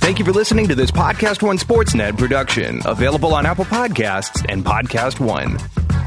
Thank you for listening to this Podcast One Sportsnet production, available on Apple Podcasts and Podcast One.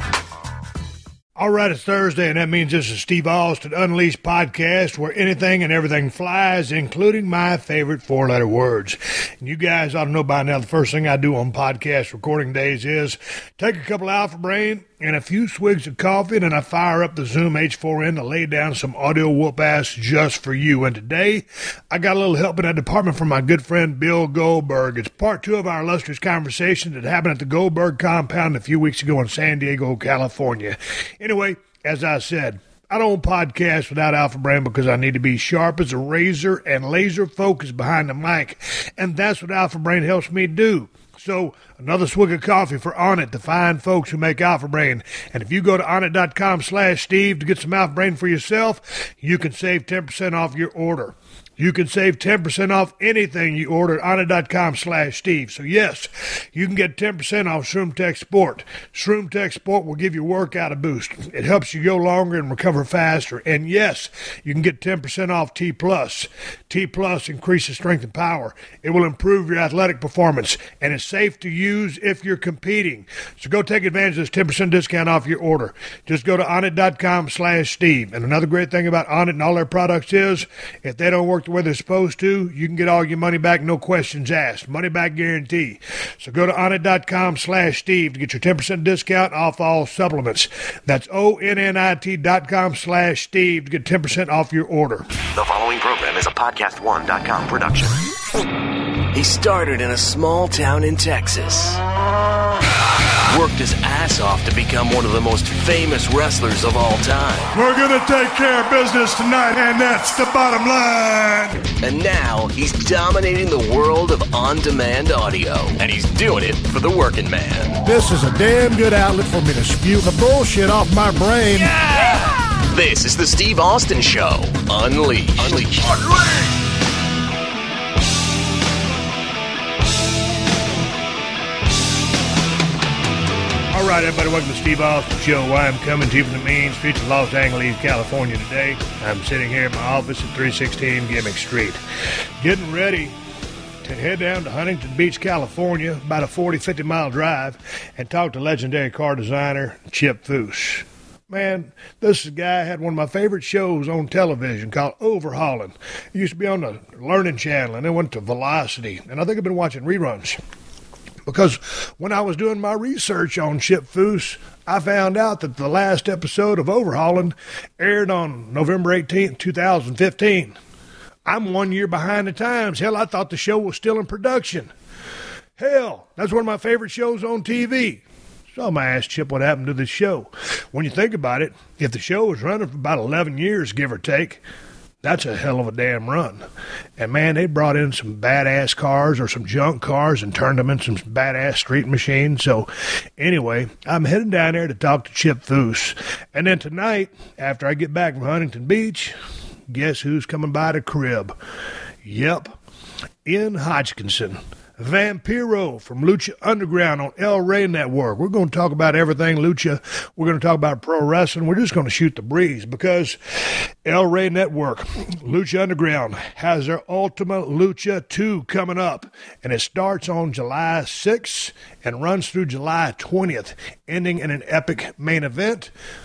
All right, it's Thursday, and that means this is Steve Austin Unleashed podcast, where anything and everything flies, including my favorite four-letter words. And you guys ought to know by now, the first thing I do on podcast recording days is take a couple Alpha Brain and a few swigs of coffee, and then I fire up the Zoom H4n to lay down some audio whoop-ass just for you. And today, I got a little help in that department from my good friend Bill Goldberg. It's part two of our illustrious conversation that happened at the Goldberg compound a few weeks ago in San Diego, California. Anyway, as I said, I don't podcast without Alpha Brain because I need to be sharp as a razor and laser focused behind the mic. And that's what Alpha Brain helps me do. So, another swig of coffee for Onnit, the fine folks who make Alpha Brain. And if you go to onnit.com/Steve to get some Alpha Brain for yourself, you can save 10% off your order. You can save 10% off anything you order at onnit.com/Steve. So yes, you can get 10% off ShroomTech Sport. ShroomTech Sport will give your workout a boost. It helps you go longer and recover faster. And yes, you can get 10% off T+. T+ increases strength and power. It will improve your athletic performance, and it's safe to use if you're competing. So go take advantage of this 10% discount off your order. Just go to onnit.com/Steve. And another great thing about Onnit and all their products is, if they don't work the way they're supposed to, you can get all your money back, no questions asked. Money back guarantee. So go to onnit.com/Steve to get your 10% discount off all supplements. That's onnit.com/Steve to get 10% off your order. The following program is a PodcastOne.com production. He started in a small town in Texas. Worked his ass off to become one of the most famous wrestlers of all time. We're going to take care of business tonight, and that's the bottom line. And now he's dominating the world of on-demand audio. And he's doing it for the working man. This is a damn good outlet for me to spew the bullshit off my brain. Yeah! This is the Steve Austin Show. Unleashed. All right, everybody, welcome to Steve Austin Show. I'm coming to you from the main streets of Los Angeles, California today. I'm sitting here in my office at 316 Gimmick Street, getting ready to head down to Huntington Beach, California, about a 40-50 mile drive, and talk to legendary car designer Chip Foose. Man, this guy had one of my favorite shows on television called Overhauling. It used to be on the Learning Channel, and then went to Velocity, and I think I've been watching reruns. Because when I was doing my research on Chip Foose, I found out that the last episode of Overhauling aired on November 18th, 2015. I'm 1 year behind the times. Hell, I thought the show was still in production. Hell, that's one of my favorite shows on TV. So I'm going to ask Chip what happened to this show. When you think about it, if the show was running for about 11 years, give or take, that's a hell of a damn run. And, man, they brought in some badass cars or some junk cars and turned them into some badass street machines. So, anyway, I'm heading down there to talk to Chip Foose. And then tonight, after I get back from Huntington Beach, guess who's coming by the crib? Yep, Ian Hodgkinson. Vampiro from Lucha Underground on El Rey Network. We're going to talk about everything Lucha. We're going to talk about pro wrestling. We're just going to shoot the breeze because El Rey Network, Lucha Underground, has their Ultima Lucha 2 coming up. And it starts on July 6th and runs through July 20th, ending in an epic main event,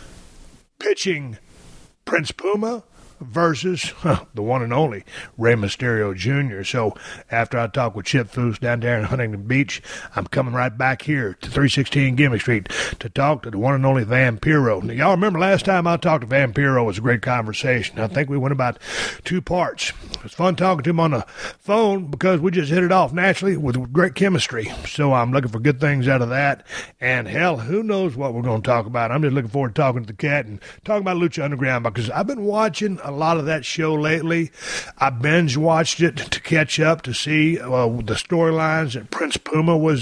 pitching Prince Puma versus the one and only Rey Mysterio Jr. So after I talk with Chip Foose down there in Huntington Beach, I'm coming right back here to 316 Gimmick Street to talk to the one and only Vampiro. Now, y'all remember last time I talked to Vampiro, it was a great conversation. I think we went about 2 parts. It was fun talking to him on the phone because we just hit it off naturally with great chemistry. So I'm looking for good things out of that. And hell, who knows what we're going to talk about. I'm just looking forward to talking to the cat and talking about Lucha Underground because I've been watching a lot of that show lately. I binge watched it to catch up to see the storylines that Prince Puma was,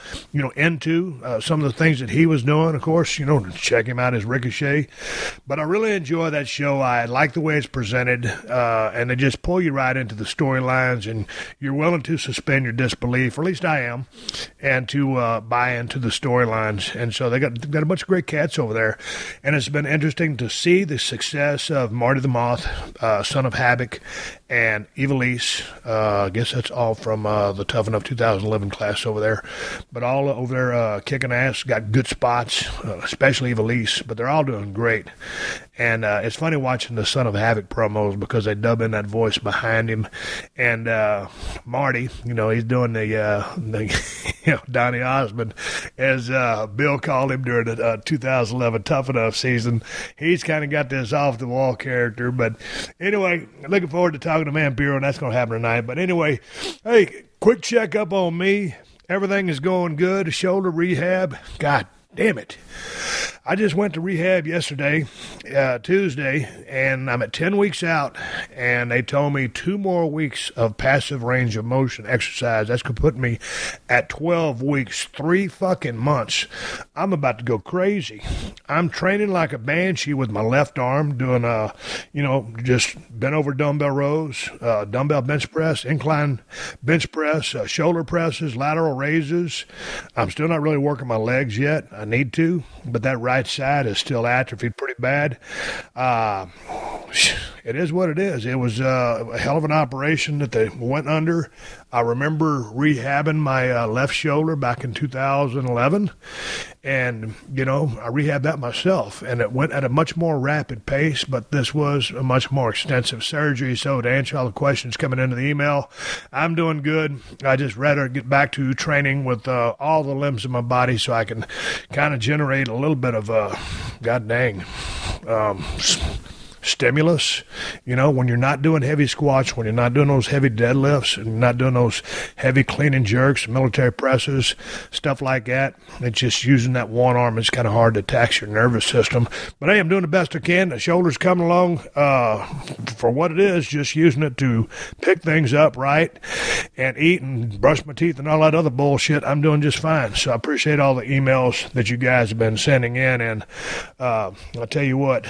into, some of the things that he was doing, of course, to check him out as Ricochet. But I really enjoy that show. I like the way it's presented, and they just pull you right into the storylines, and you're willing to suspend your disbelief, or at least I am, and to buy into the storylines. And so they got a bunch of great cats over there, and it's been interesting to see the success of Marty the Moth South, Son of Havoc, and Ivelisse. I guess that's all from the Tough Enough 2011 class over there. But all over there kicking ass, got good spots, especially Ivelisse. But they're all doing great. And it's funny watching the Son of Havoc promos because they dub in that voice behind him. And Marty, he's doing the Donny Osmond, as Bill called him during the 2011 Tough Enough season. He's kind of got this off-the-wall character. But anyway, looking forward to talking to Vampiro, and that's going to happen tonight. But anyway, hey, quick check-up on me. Everything is going good. Shoulder rehab. God damn it. I just went to rehab yesterday, Tuesday, and I'm at 10 weeks out, and they told me 2 more weeks of passive range of motion exercise. That's going to put me at 12 weeks, 3 fucking months. I'm about to go crazy. I'm training like a banshee with my left arm, doing, just bent over dumbbell rows, dumbbell bench press, incline bench press, shoulder presses, lateral raises. I'm still not really working my legs yet. I need to, but that right side is still atrophied pretty bad. It is what it is. It was a hell of an operation that they went under. I remember rehabbing my left shoulder back in 2011, and, I rehabbed that myself, and it went at a much more rapid pace, but this was a much more extensive surgery. So to answer all the questions coming into the email, I'm doing good. I just rather get back to training with all the limbs of my body so I can kind of generate a little bit of stimulus, when you're not doing heavy squats, when you're not doing those heavy deadlifts, and you're not doing those heavy clean and jerks, military presses, stuff like that. It's just using that one arm is kind of hard to tax your nervous system. But hey, I'm doing the best I can. The shoulder's coming along for what it is, just using it to pick things up right and eat and brush my teeth and all that other bullshit. I'm doing just fine. So I appreciate all the emails that you guys have been sending in. And I'll tell you what,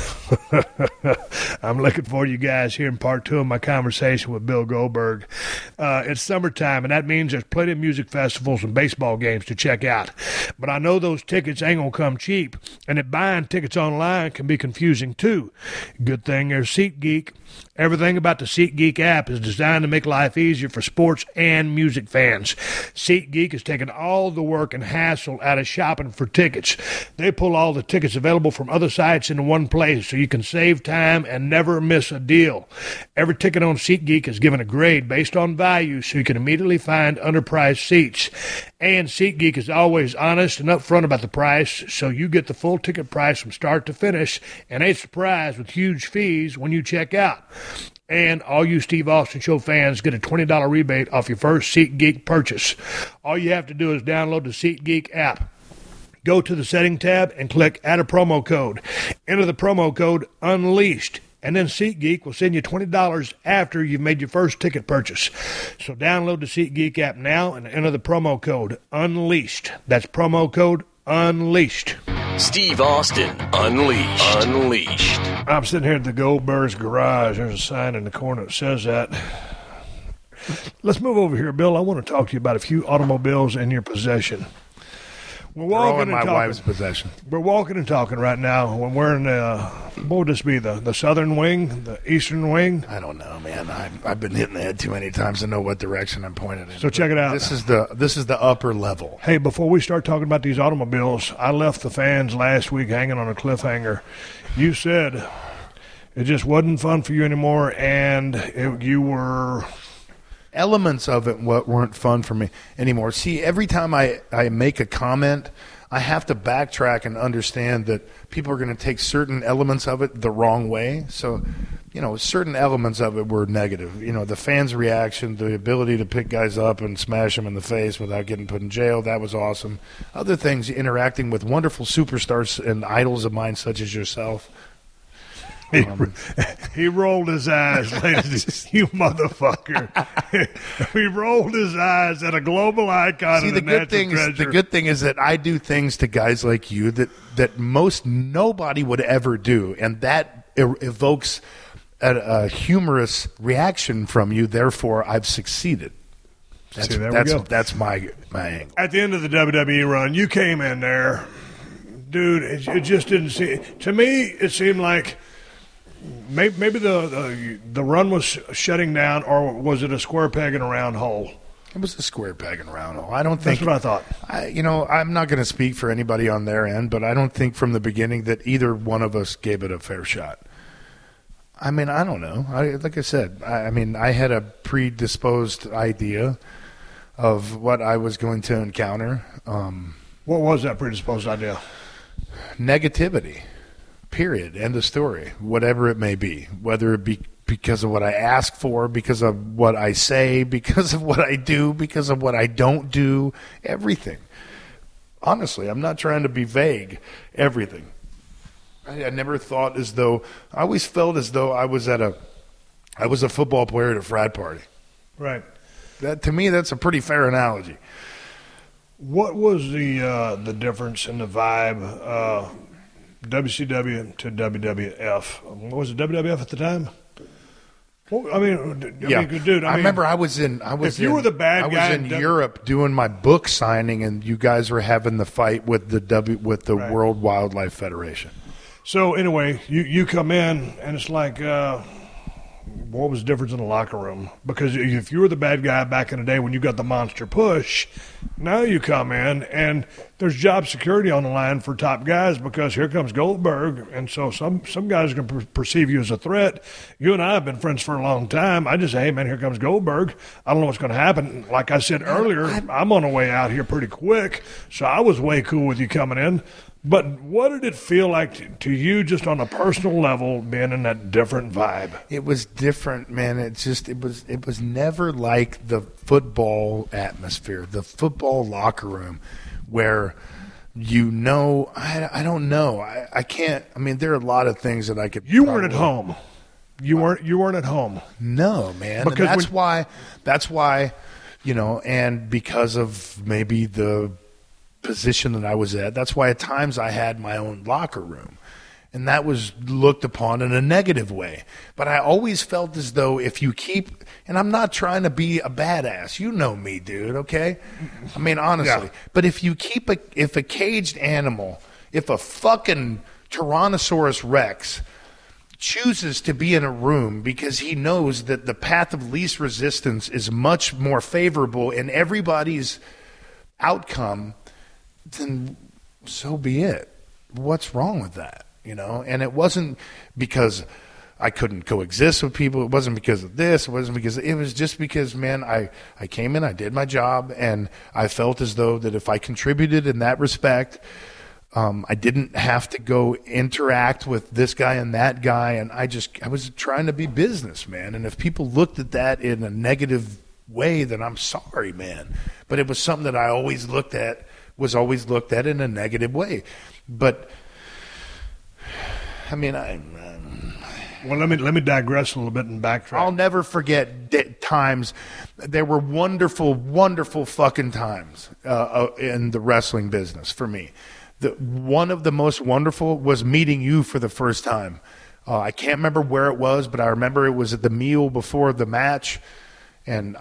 I'm looking forward to you guys hearing part 2 of my conversation with Bill Goldberg. It's summertime, and that means there's plenty of music festivals and baseball games to check out. But I know those tickets ain't going to come cheap, and that buying tickets online can be confusing too. Good thing there's SeatGeek. Everything about the SeatGeek app is designed to make life easier for sports and music fans. SeatGeek has taken all the work and hassle out of shopping for tickets. They pull all the tickets available from other sites into one place so you can save time and never miss a deal. Every ticket on SeatGeek is given a grade based on value so you can immediately find underpriced seats. And SeatGeek is always honest and upfront about the price, so you get the full ticket price from start to finish and ain't surprised with huge fees when you check out. And all you Steve Austin Show fans get a $20 rebate off your first SeatGeek purchase. All you have to do is download the SeatGeek app. Go to the setting tab and click Add a Promo Code. Enter the promo code UNLEASHED, and then SeatGeek will send you $20 after you've made your first ticket purchase. So download the SeatGeek app now and enter the promo code UNLEASHED. That's promo code UNLEASHED. Steve Austin, Unleashed. Unleashed. I'm sitting here at the Goldberg's garage. There's a sign in the corner that says that. Let's move over here, Bill. I want to talk to you about a few automobiles in your possession. We're walking my wife's possession. We're walking and talking right now. When we're in what would this be? The southern wing, the eastern wing? I don't know, man. I've been hitting the head too many times to know what direction I'm pointed in. So check it out. This is the upper level. Hey, before we start talking about these automobiles, I left the fans last week hanging on a cliffhanger. You said it just wasn't fun for you anymore, and you were. Elements of it weren't fun for me anymore. See, every time I make a comment, I have to backtrack and understand that people are going to take certain elements of it the wrong way. So, certain elements of it were negative. The fans' reaction, the ability to pick guys up and smash them in the face without getting put in jail, that was awesome. Other things, interacting with wonderful superstars and idols of mine such as yourself. He rolled his eyes, ladies. You motherfucker. He rolled his eyes at a global icon. See, the good thing is that I do things to guys like you that most nobody would ever do, and that evokes a humorous reaction from you. Therefore, I've succeeded. That's my angle. At the end of the WWE run, you came in there, dude. It just didn't seem to me. It seemed like maybe the run was shutting down, or was it a square peg in a round hole? It was a square peg and a round hole. I don't think. That's what I thought. I'm not going to speak for anybody on their end, but I don't think from the beginning that either one of us gave it a fair shot. I mean, I don't know. Like I said, I had a predisposed idea of what I was going to encounter. What was that predisposed idea? Negativity. Period. End of story. Whatever it may be, whether it be because of what I ask for, because of what I say, because of what I do, because of what I don't do, everything. Honestly, I'm not trying to be vague. Everything. I never thought as though, I always felt as though I was a football player at a frat party. Right. That, to me, that's a pretty fair analogy. What was the difference in the vibe, WCW to WWF? What was it, WWF at the time? Well, dude. I remember I was in were the bad guy, I was in Europe doing my book signing, and you guys were having the fight with the Right. World Wildlife Federation. So anyway, you come in, and it's like, what was the difference in the locker room? Because if you were the bad guy back in the day when you got the monster push, now you come in and there's job security on the line for top guys because here comes Goldberg, and so some guys are going to perceive you as a threat. You and I have been friends for a long time. I just say, hey, man, here comes Goldberg. I don't know what's going to happen. Like I said earlier, I'm on the way out here pretty quick, so I was way cool with you coming in. But what did it feel like to you just on a personal level being in that different vibe? It was different, man. It was never like the football atmosphere, the football locker room where I don't know. I can't. I mean, there are a lot of things that I could. You weren't at home. You weren't at home. No, man. Because that's why, and because of maybe the position that I was at, that's why at times I had my own locker room, and that was looked upon in a negative way. But I always felt as though if you keep, and I'm not trying to be a badass, you know me, dude, okay? I mean, honestly. Yeah. But if you keep if a caged animal, if a fucking Tyrannosaurus Rex chooses to be in a room because he knows that the path of least resistance is much more favorable in everybody's outcome, then so be it. What's wrong with that? And it wasn't because I couldn't coexist with people. It wasn't because of this. It wasn't because it was just because, man, I came in, I did my job, and I felt as though that if I contributed in that respect, I didn't have to go interact with this guy and that guy, and I was trying to be business, man. And if people looked at that in a negative way, then I'm sorry, man. But it was something that I was always looked at in a negative way. But I mean, well, let me digress a little bit and backtrack. I'll never forget times. There were wonderful, wonderful fucking times in the wrestling business for me. One of the most wonderful was meeting you for the first time. I can't remember where it was, but I remember it was at the meal before the match, and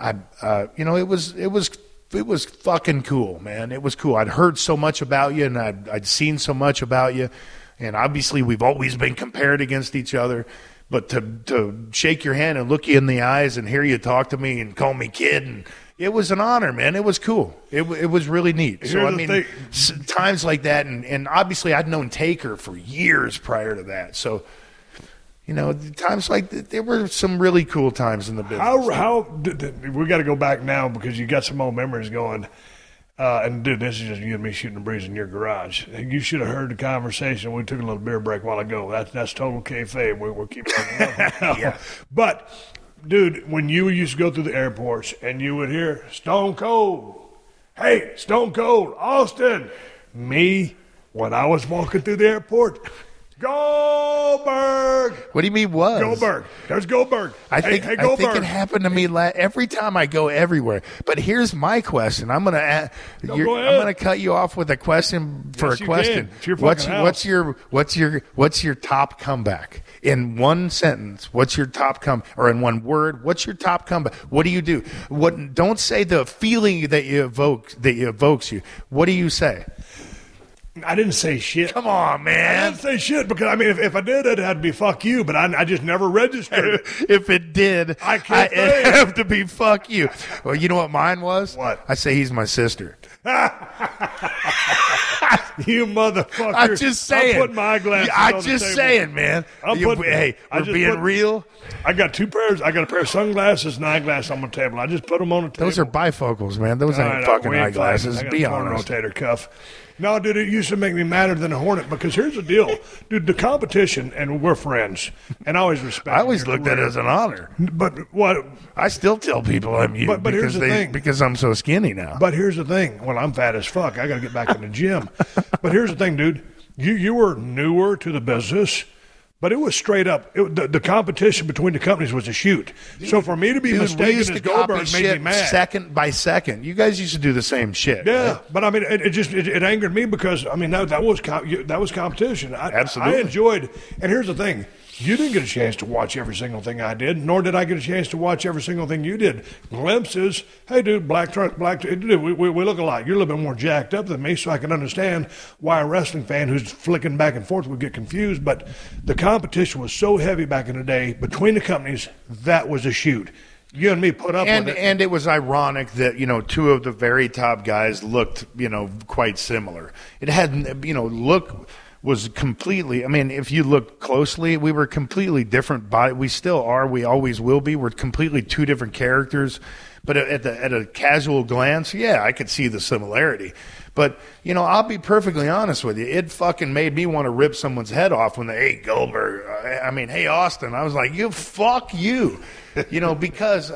it was fucking cool, man. It was cool. I'd heard so much about you, and I'd seen so much about you, and obviously we've always been compared against each other. But to shake your hand and look you in the eyes and hear you talk to me and call me kid, and it was an honor, man. It was cool. It was really neat. So I mean, times like that, and obviously I'd known Taker for years prior to that. So times like that, there were some really cool times in the business. How we got to go back now because you got some old memories going. And dude, this is just you and me shooting the breeze in your garage. You should have heard the conversation. We took a little beer break a while ago. That's total kayfabe. We're keeping it up. Yeah. But dude, when you used to go through the airports and you would hear Stone Cold, hey, Stone Cold, Austin, me, when I was walking through the airport, Goldberg. What do you mean was? Goldberg. There's Goldberg. I think it happened to me every time I go everywhere. But here's my question. I'm going to cut you off with a question for yes, a question. It's your fucking house. What's your top comeback? In one sentence, what's your top or in one word, what's your top comeback? What do you do? Don't say the feeling that evokes you. What do you say? I didn't say shit. Come on, I man. didn't say shit because, I mean, if I did, it had to be fuck you, but I just never registered it. If it did, I can't say it'd it. have to be fuck you. Well, you know what mine was? What? I say he's my sister. You motherfucker. I'm just saying. I'm putting my eyeglasses I'm on the just table. saying, man. Hey, we're being real. I got two pairs. I got a pair of sunglasses and eyeglasses on my table. I just put them on the table. Those are bifocals, man. Those ain't fucking eyeglasses. I got Be a torn honest. rotator cuff. No, dude, it used to make me madder than a hornet because here's the deal. Dude, the competition, and we're friends, and I always respect I always your looked at it career. as an honor. But what? I still tell people I'm you But here's the thing. because I'm so skinny now. But here's the thing. Well, I'm fat as fuck. I got to get back in the gym. But here's the thing, dude. You were newer to the business, but it was straight up. The competition between the companies was a shoot. So for me to be Dude, we mistaken used as to copy Goldberg made me shit mad. second by second. You guys used to do the same shit. Yeah, right? but I mean, it angered me because I mean that was competition. Absolutely. I enjoyed. And here's the thing: you didn't get a chance to watch every single thing I did, nor did I get a chance to watch every single thing you did. Glimpses. Hey, dude, dude, we look alike. You're a little bit more jacked up than me, so I can understand why a wrestling fan who's flicking back and forth would get confused. But the competition was so heavy back in the day between the companies that was a shoot. You and me put up with it. And it was ironic that, two of the very top guys looked, quite similar. It had, look was completely, I mean, if you look closely, we were completely different. We still are. We always will be. We're completely two different characters. But at a casual glance, yeah, I could see the similarity. But, I'll be perfectly honest with you. It fucking made me want to rip someone's head off when they, hey, Goldberg, hey, Austin. I was like, fuck you. Because,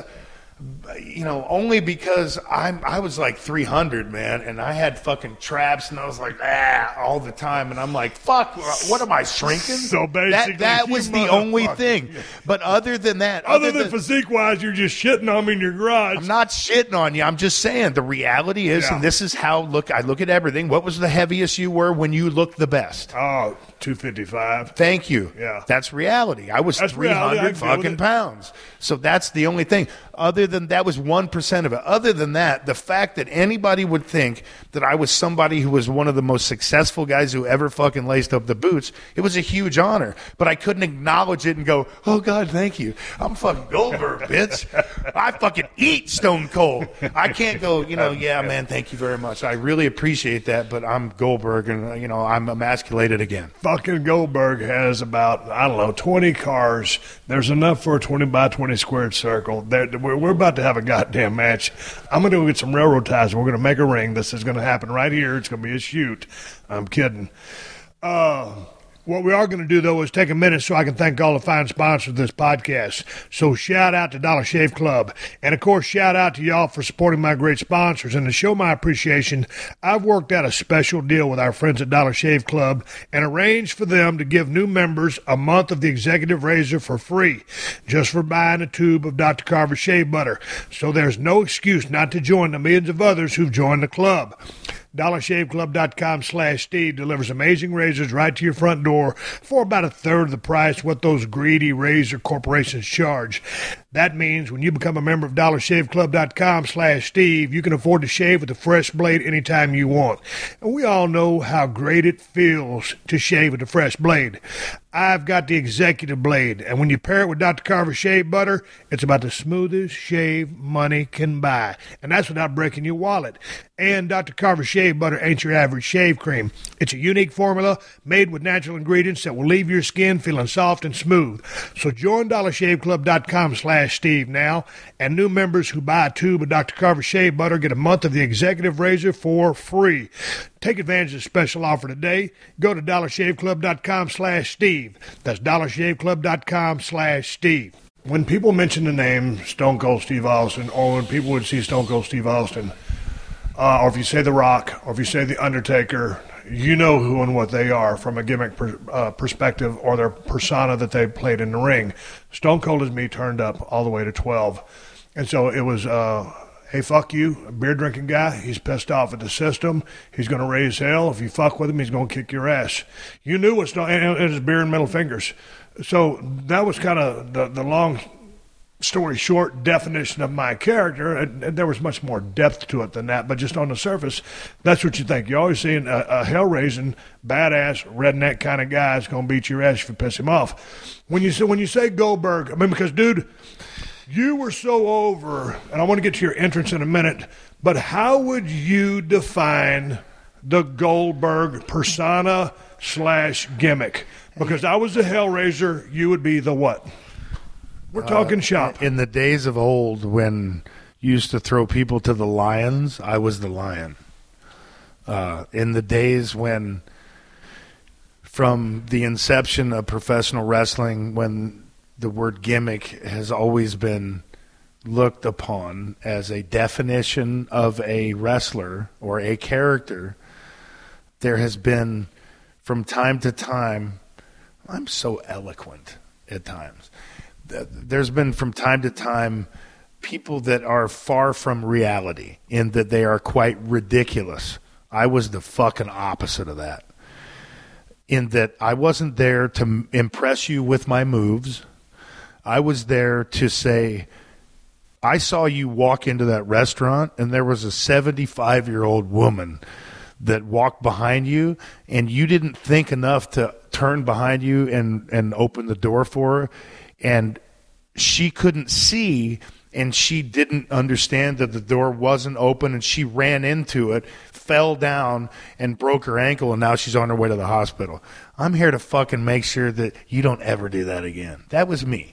only because I was like 300, man, and I had fucking traps, and I was like, all the time. And I'm like, fuck, what am I, shrinking? So basically, that was the only thing. But other than that, other than physique-wise, you're just shitting on me in your garage. I'm not shitting on you. I'm just saying the reality is, and this is how I look at everything. What was the heaviest you were when you looked the best? Oh, 255. Thank you. Yeah. That's reality. I was That's 300 reality. I can deal with fucking it. pounds. So that's the only thing. Other than that was 1% of it. Other than that, the fact that anybody would think that I was somebody who was one of the most successful guys who ever fucking laced up the boots, it was a huge honor. But I couldn't acknowledge it and go, oh, God, thank you. I'm fucking Goldberg, bitch. I fucking eat Stone Cold. I can't go, yeah, man, thank you very much. I really appreciate that, but I'm Goldberg, and, I'm emasculated again. Fucking Goldberg has about, 20 cars. There's enough for a 20 by 20 squared circle. We're about to have a goddamn match. I'm going to go get some railroad ties. We're going to make a ring. This is going to happen right here. It's going to be a shoot. I'm kidding. What we are going to do, though, is take a minute so I can thank all the fine sponsors of this podcast. So shout out to Dollar Shave Club. And, of course, shout out to y'all for supporting my great sponsors. And to show my appreciation, I've worked out a special deal with our friends at Dollar Shave Club and arranged for them to give new members a month of the Executive Razor for free, just for buying a tube of Dr. Carver Shave Butter. So there's no excuse not to join the millions of others who've joined the club. DollarShaveClub.com/Steve delivers amazing razors right to your front door for about a third of the price what those greedy razor corporations charge. That means when you become a member of DollarShaveClub.com/Steve, you can afford to shave with a fresh blade anytime you want. And we all know how great it feels to shave with a fresh blade. I've got the executive blade, and when you pair it with Dr. Carver Shave Butter, it's about the smoothest shave money can buy. And that's without breaking your wallet. And Dr. Carver Shave Butter ain't your average shave cream. It's a unique formula made with natural ingredients that will leave your skin feeling soft and smooth. So join DollarShaveClub.com/Steve now, and new members who buy a tube of Dr. Carver Shave Butter get a month of the Executive Razor for free. Take advantage of the special offer today. Go to DollarShaveClub.com/Steve. That's DollarShaveClub.com/Steve. When people mention the name Stone Cold Steve Austin, or when people would see Stone Cold Steve Austin, or if you say The Rock, or if you say The Undertaker, you know who and what they are from a gimmick perspective or their persona that they played in the ring. Stone Cold is me turned up all the way to 12. And so it was, hey, fuck you, a beer-drinking guy. He's pissed off at the system. He's going to raise hell. If you fuck with him, he's going to kick your ass. You knew what Stone, and his beer and middle fingers. So that was kind of the long story short definition of my character, and there was much more depth to it than that, but just on the surface, that's what you think. You're always seeing a hell-raising, badass, redneck kind of guy is going to beat your ass if you piss him off. When you say Goldberg, I mean, because, dude, you were so over, and I want to get to your entrance in a minute, but how would you define the Goldberg persona / gimmick? Because I was the Hellraiser, you would be the what? We're talking shop. In the days of old when you used to throw people to the lions, I was the lion. In the days when, from the inception of professional wrestling, when the word gimmick has always been looked upon as a definition of a wrestler or a character, there has been, from time to time, I'm so eloquent at times. There's been from time to time people that are far from reality in that they are quite ridiculous. I was the fucking opposite of that. In that I wasn't there to impress you with my moves. I was there to say, I saw you walk into that restaurant and there was a 75-year-old woman that walked behind you and you didn't think enough to turn behind you and open the door for her. And she couldn't see, and she didn't understand that the door wasn't open, and she ran into it, fell down, and broke her ankle, and now she's on her way to the hospital. I'm here to fucking make sure that you don't ever do that again. That was me.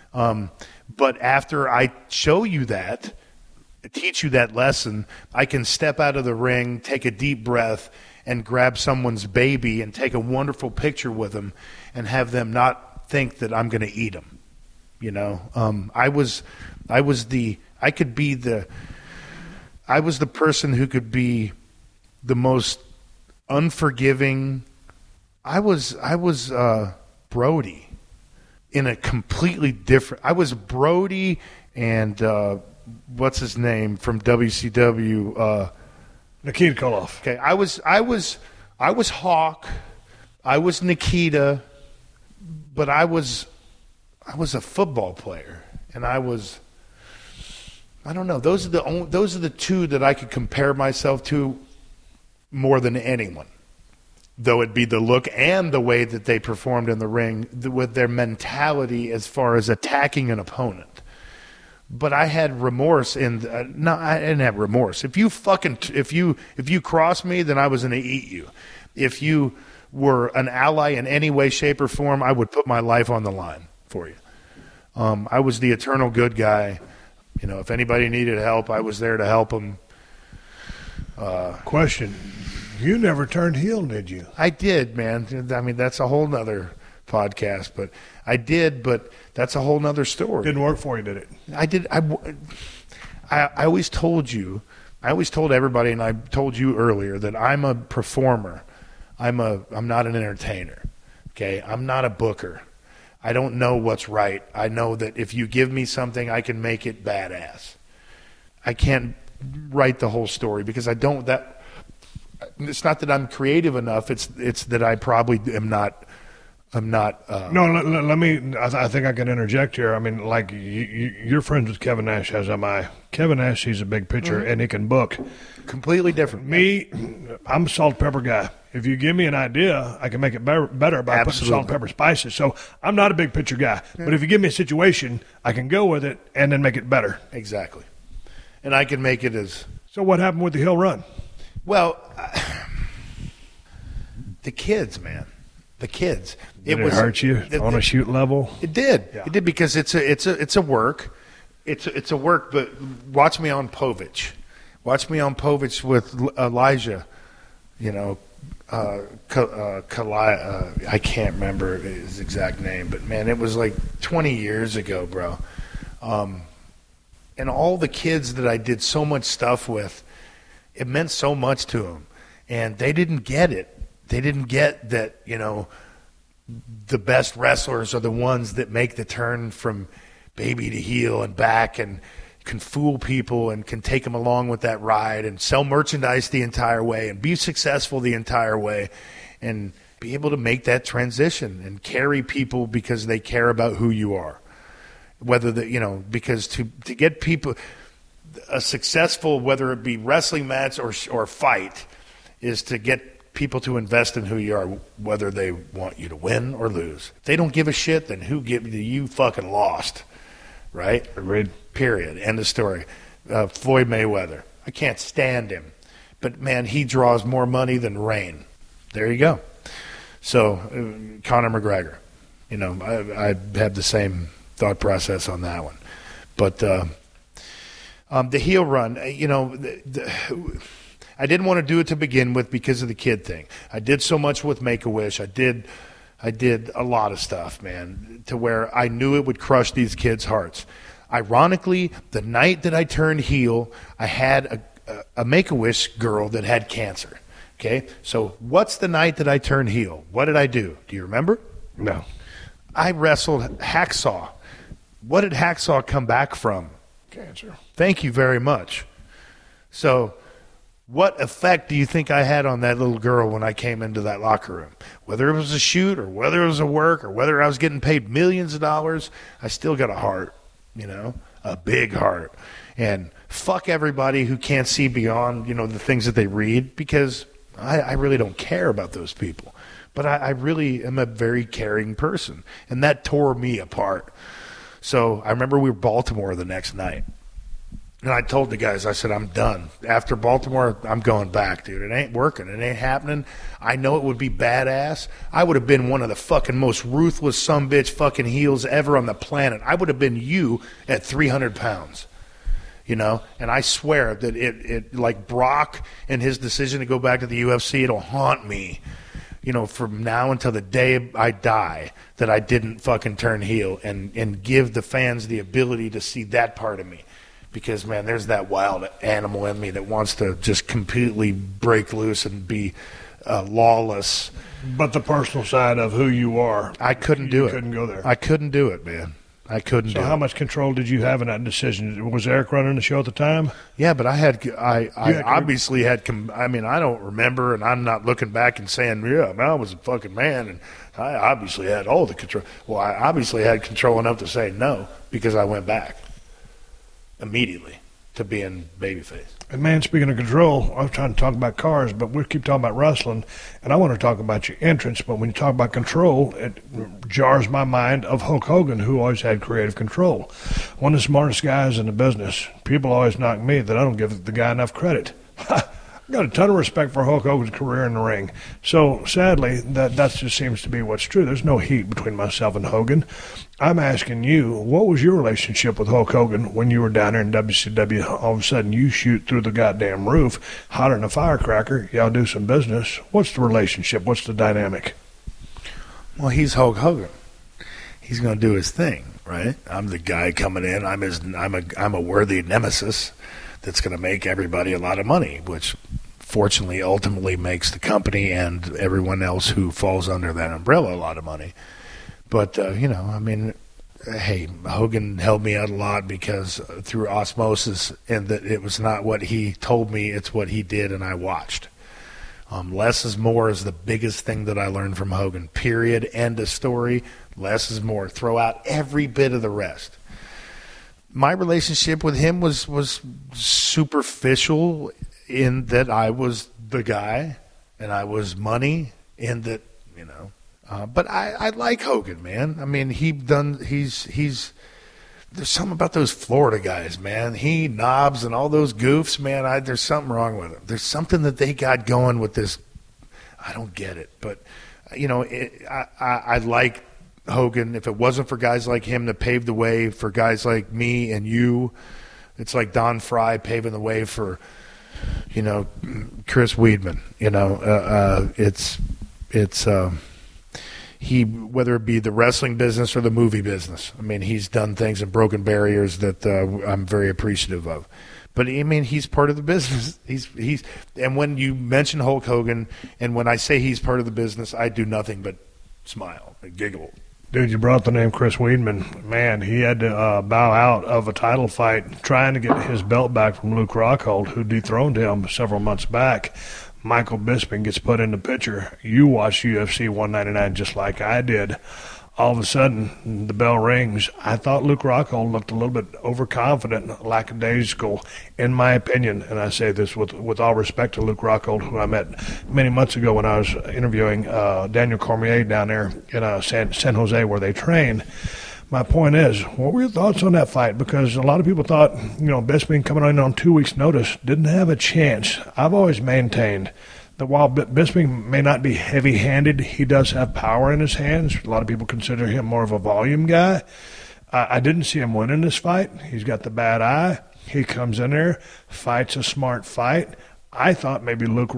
But after I show you that, teach you that lesson, I can step out of the ring, take a deep breath, and grab someone's baby and take a wonderful picture with them and have them not think that I'm going to eat them. You know, I was the person who could be the most unforgiving. I was Brody in a completely different. I was Brody and what's his name from WCW? Nikita Koloff. Okay, I was Hawk. I was Nikita, but I was a football player, and I don't know. Those are the two that I could compare myself to more than anyone. Though it be the look and the way that they performed in the ring with their mentality as far as attacking an opponent. But I had remorse I didn't have remorse. If you cross me, then I was going to eat you. If you were an ally in any way, shape, or form, I would put my life on the line for you. I was the eternal good guy. You know, if anybody needed help, I was there to help them. Question: you never turned heel, did you? I did, man. I mean, that's a whole nother podcast, but I did. But that's a whole nother story. Didn't work for you, did it? I did. I always told you. I always told everybody, and I told you earlier that I'm a performer. I'm not an entertainer. Okay, I'm not a booker. I don't know what's right. I know that if you give me something, I can make it badass. I can't write the whole story because I don't. That it's not that I'm creative enough. It's that I probably am not. I'm not. No, let me. I think I can interject here. I mean, like you're friends with Kevin Nash, as am I. Kevin Nash, he's a big pitcher, and he can book. Completely different. Me, I'm a salt and pepper guy. If you give me an idea, I can make it better by putting salt and pepper spices. So I'm not a big picture guy. Yeah. But if you give me a situation, I can go with it and then make it better. Exactly. And I can make it as... So what happened with the Hill Run? Well, the kids, man. The kids. Did it hurt you on a shoot level? It did. Yeah. It did because it's a work. It's a work, but watch me on Povich. Watch me on Povich with Elijah, you know, I can't remember his exact name, but man, it was like 20 years ago, bro. And all the kids that I did so much stuff with, it meant so much to them, and they didn't get it. They didn't get that, you know, the best wrestlers are the ones that make the turn from baby to heel and back and can fool people and can take them along with that ride and sell merchandise the entire way and be successful the entire way and be able to make that transition and carry people because they care about who you are. whether because to get people a successful, whether it be wrestling match or fight, is to get people to invest in who you are, whether they want you to win or lose. If they don't give a shit, then you fucking lost, right? Agreed. Period. End of story. Floyd Mayweather. I can't stand him, but man, he draws more money than rain. There you go. So Conor McGregor, I have the same thought process on that one, but the heel run, I didn't want to do it to begin with because of the kid thing. I did so much with Make-A-Wish. I did a lot of stuff, man, to where I knew it would crush these kids' hearts. Ironically, the night that I turned heel, I had a Make-A-Wish girl that had cancer. Okay, so what's the night that I turned heel? What did I do? Do you remember? No. I wrestled Hacksaw. What did Hacksaw come back from? Cancer. Thank you very much. So what effect do you think I had on that little girl when I came into that locker room? Whether it was a shoot or whether it was a work or whether I was getting paid millions of dollars, I still got a heart, a big heart. And fuck everybody who can't see beyond, the things that they read, because I really don't care about those people. But I really am a very caring person, and that tore me apart. So I remember we were Baltimore the next night, and I told the guys, I said, I'm done. After Baltimore, I'm going back, dude. It ain't working. It ain't happening. I know it would be badass. I would have been one of the fucking most ruthless sumbitch fucking heels ever on the planet. I would have been you at 300 pounds. And I swear that it like Brock and his decision to go back to the UFC, it'll haunt me, from now until the day I die, that I didn't fucking turn heel and give the fans the ability to see that part of me. Because, man, there's that wild animal in me that wants to just completely break loose and be lawless. But the personal side of who you are, I couldn't do it. Couldn't go there. I couldn't do it, man. I couldn't do it. So how much control did you have in that decision? Was Eric running the show at the time? Yeah, but I obviously had, I don't remember, and I'm not looking back and saying, yeah, I was a fucking man, and I obviously had all the control. Well, I obviously had control enough to say no, because I went back immediately to being babyface. And man, speaking of control, I was trying to talk about cars, but we keep talking about wrestling, and I want to talk about your entrance. But when you talk about control, it jars my mind of Hulk Hogan, who always had creative control. One of the smartest guys in the business. People always knock me that I don't give the guy enough credit. I've got a ton of respect for Hulk Hogan's career in the ring. So, sadly, that just seems to be what's true. There's no heat between myself and Hogan. I'm asking you, what was your relationship with Hulk Hogan when you were down there in WCW? All of a sudden, you shoot through the goddamn roof, hotter than a firecracker. Y'all do some business. What's the relationship? What's the dynamic? Well, he's Hulk Hogan. He's going to do his thing, right? I'm the guy coming in. I'm a worthy nemesis that's going to make everybody a lot of money, which fortunately ultimately makes the company and everyone else who falls under that umbrella a lot of money. But, hey, Hogan helped me out a lot because through osmosis, and that it was not what he told me, it's what he did and I watched. Less is more is the biggest thing that I learned from Hogan, period, end of story. Less is more. Throw out every bit of the rest. My relationship with him was superficial in that I was the guy and I was money in that, but I like Hogan, man. I mean, he's there's something about those Florida guys, man. He, Knobs, and all those goofs, man, there's something wrong with them. There's something that they got going with this. I don't get it, but, I like Hogan. If it wasn't for guys like him that paved the way for guys like me and you, it's like Don Fry paving the way for, Chris Weidman. He, whether it be the wrestling business or the movie business, I mean, he's done things and broken barriers that I'm very appreciative of. But I mean, he's part of the business. He's and when you mention Hulk Hogan, and when I say he's part of the business, I do nothing but smile and giggle. Dude, you brought the name Chris Weidman. Man, he had to bow out of a title fight trying to get his belt back from Luke Rockhold, who dethroned him several months back. Michael Bisping gets put in the picture. You watched UFC 199 just like I did. all of a sudden, the bell rings. I thought Luke Rockhold looked a little bit overconfident, lackadaisical, in my opinion. And I say this with all respect to Luke Rockhold, who I met many months ago when I was interviewing Daniel Cormier down there in San Jose where they train. My point is, what were your thoughts on that fight? Because a lot of people thought, Bisping coming in on 2 weeks' notice didn't have a chance. I've always maintained that while Bisping may not be heavy-handed, he does have power in his hands. A lot of people consider him more of a volume guy. I didn't see him winning this fight. He's got the bad eye. He comes in there, fights a smart fight. I thought maybe Luke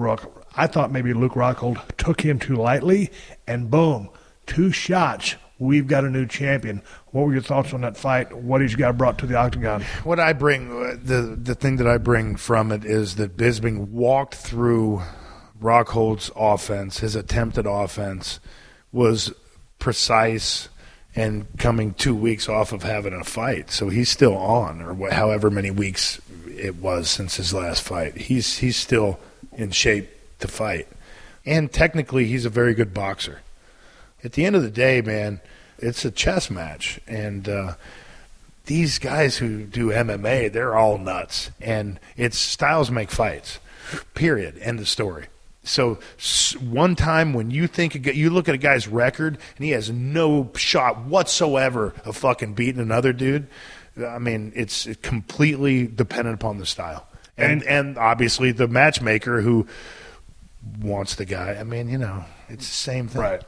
Rockhold took him too lightly, and boom, 2 shots. We've got a new champion. What were your thoughts on that fight? What he's got brought to the octagon? What I bring, the thing that I bring from it is that Bisping walked through Rockhold's offense. His attempted offense was precise and coming 2 weeks off of having a fight. So he's still on, or however many weeks it was since his last fight. He's still in shape to fight. And technically, he's a very good boxer. At the end of the day, man, it's a chess match. And these guys who do MMA, they're all nuts. And it's styles make fights, period, end of story. So one time when you look at a guy's record and he has no shot whatsoever of fucking beating another dude, I mean, it's completely dependent upon the style. And obviously the matchmaker who wants the guy. I mean, it's the same thing. Right.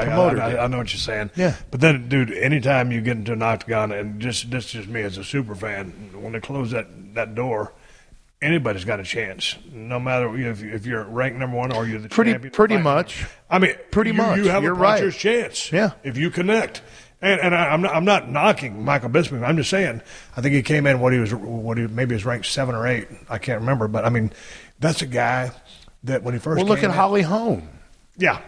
I know what you're saying. Yeah. But then, dude, anytime you get into an octagon, and this is just me as a super fan, when they close that door, anybody's got a chance. No matter if you're ranked number 1 or you're the champion. Pretty much. I mean, pretty much. You have You're a puncher's right. chance. Yeah. If you connect. And I'm not knocking Michael Bisping. I'm just saying I think he came in maybe he was ranked 7 or 8. I can't remember, but I mean that's a guy that when he first look at Holly Holm. Yeah.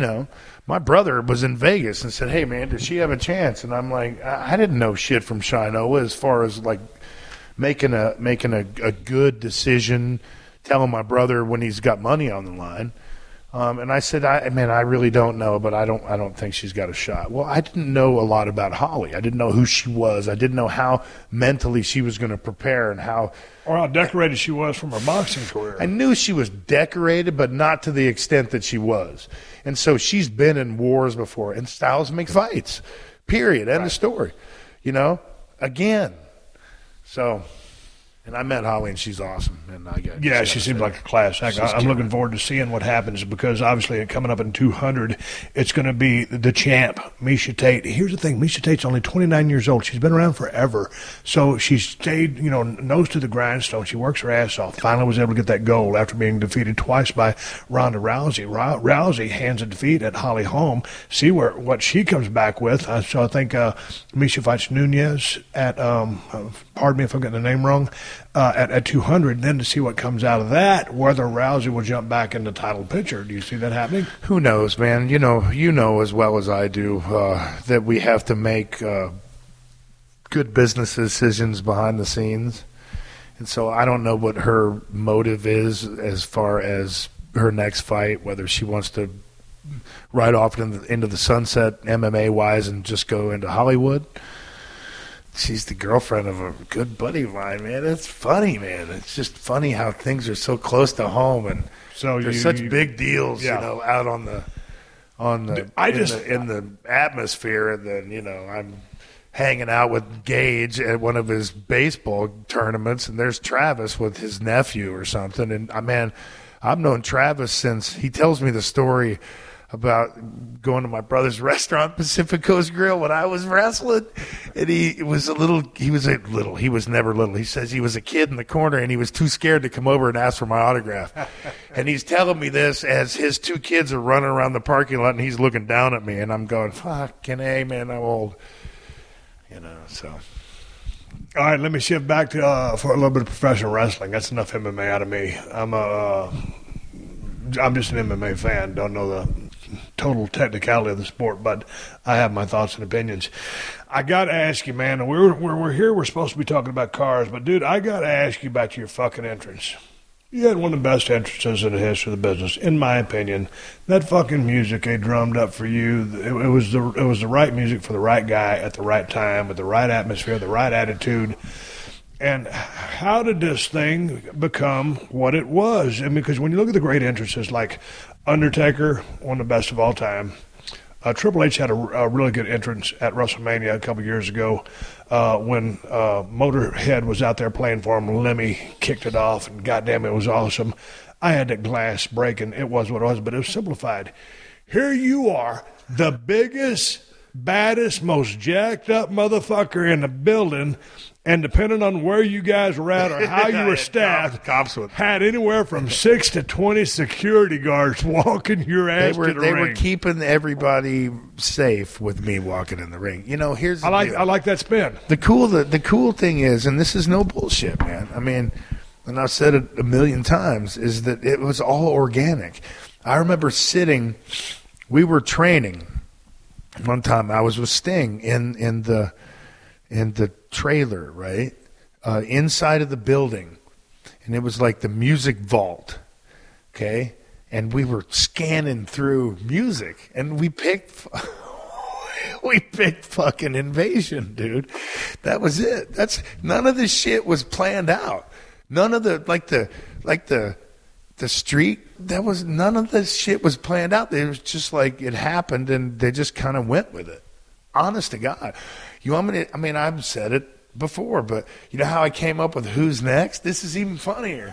My brother was in Vegas and said, "Hey man, does she have a chance?" And I'm like, I didn't know shit from Shinoa as far as like making a good decision, telling my brother when he's got money on the line. And I said, I really don't know, but I don't think she's got a shot. Well, I didn't know a lot about Holly. I didn't know who she was. I didn't know how mentally she was going to prepare and how decorated she was from her boxing career. I knew she was decorated, but not to the extent that she was. And so she's been in wars before, and styles make fights. Period. End of story. Again. So. And I met Holly, and she's awesome. And she seems like a class act. I'm looking forward to seeing what happens because obviously coming up in 200, it's going to be the champ, Miesha Tate. Here's the thing. Miesha Tate's only 29 years old. She's been around forever. So she stayed, nose to the grindstone. She works her ass off. Finally was able to get that gold after being defeated twice by Ronda Rousey. Rousey hands a defeat at Holly Holm. See what she comes back with. So I think Miesha fights Nunez at, pardon me if I'm getting the name wrong, at 200, then to see what comes out of that, whether Rousey will jump back in the title picture. Do you see that happening? Who knows, man? You know as well as I do that we have to make good business decisions behind the scenes. And so I don't know what her motive is as far as her next fight, whether she wants to ride off into the sunset MMA-wise and just go into Hollywood. She's the girlfriend of a good buddy of mine, man. It's funny, man. It's just funny how things are so close to home, and so there's such big deals, out in the atmosphere. And then I'm hanging out with Gage at one of his baseball tournaments, and there's Travis with his nephew or something. And I've known Travis since he tells me the story about going to my brother's restaurant, Pacific Coast Grill, when I was wrestling. And he was never little. He says he was a kid in the corner and he was too scared to come over and ask for my autograph. And he's telling me this as his 2 kids are running around the parking lot and he's looking down at me and I'm going, fucking A, man, I'm old. So. All right, let me shift back to for a little bit of professional wrestling. That's enough MMA out of me. I'm just an MMA fan. Don't know the total technicality of the sport, but I have my thoughts and opinions. I got to ask you, man, we're here. We're supposed to be talking about cars, but, dude, I got to ask you about your fucking entrance. You had one of the best entrances in the history of the business, in my opinion. That fucking music they drummed up for you, it was the right music for the right guy at the right time with the right atmosphere, the right attitude. And how did this thing become what it was? I mean, because when you look at the great entrances like Undertaker, one of the best of all time, Triple H had a really good entrance at WrestleMania a couple years ago when Motorhead was out there playing for him. Lemmy kicked it off, and goddamn, it was awesome. I had that glass breaking. It was what it was, but it was simplified. Here you are, the biggest, baddest, most jacked up motherfucker in the building, and depending on where you guys were at or how you were staffed, had anywhere from 6 to 20 security guards walking your ass to the ring. They were keeping everybody safe with me walking in the ring. You know, here's the deal. I like that spin. The cool thing is, and this is no bullshit, man. I mean, and I've said it a million times, is that it was all organic. I remember we were training one time. I was with Sting in the trailer, right? Inside of the building. And it was like the music vault. Okay? And we were scanning through music. And we picked fucking Invasion, dude. That was it. None of this shit was planned out. None of the street, none of this shit was planned out. It was just like it happened and they just kind of went with it. Honest to God. You want me to, I mean, I've said it before, but you know how I came up with Who's Next? This is even funnier.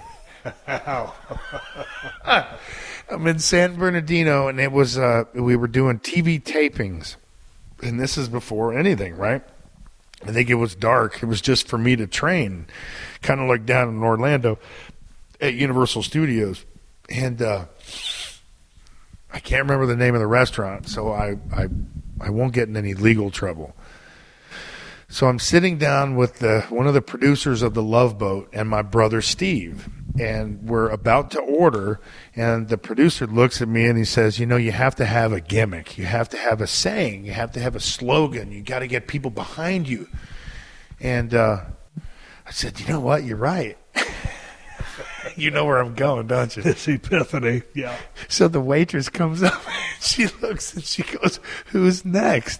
I'm in San Bernardino, and it was, we were doing TV tapings. And this is before anything, right? I think it was dark. It was just for me to train, kind of like down in Orlando at Universal Studios. And I can't remember the name of the restaurant, so I won't get in any legal trouble. So I'm sitting down with one of the producers of The Love Boat and my brother Steve, and we're about to order, and the producer looks at me and he says, you know, you have to have a gimmick. You have to have a saying. You have to have a slogan. You got to get people behind you. And I said, you know what? You're right. You know where I'm going, don't you? This epiphany, yeah. So the waitress comes up, and she looks, and she goes, who's next?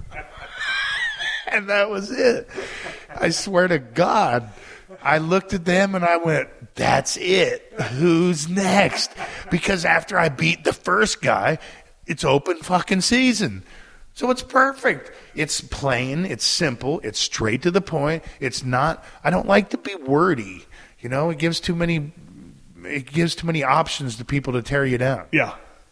And that was it. I swear to God, I looked at them, and I went, that's it. Who's next? Because after I beat the first guy, it's open fucking season. So it's perfect. It's plain, it's simple, it's straight to the point. It's not, I don't like to be wordy. You know, it gives too many options to people to tear you down. Yeah.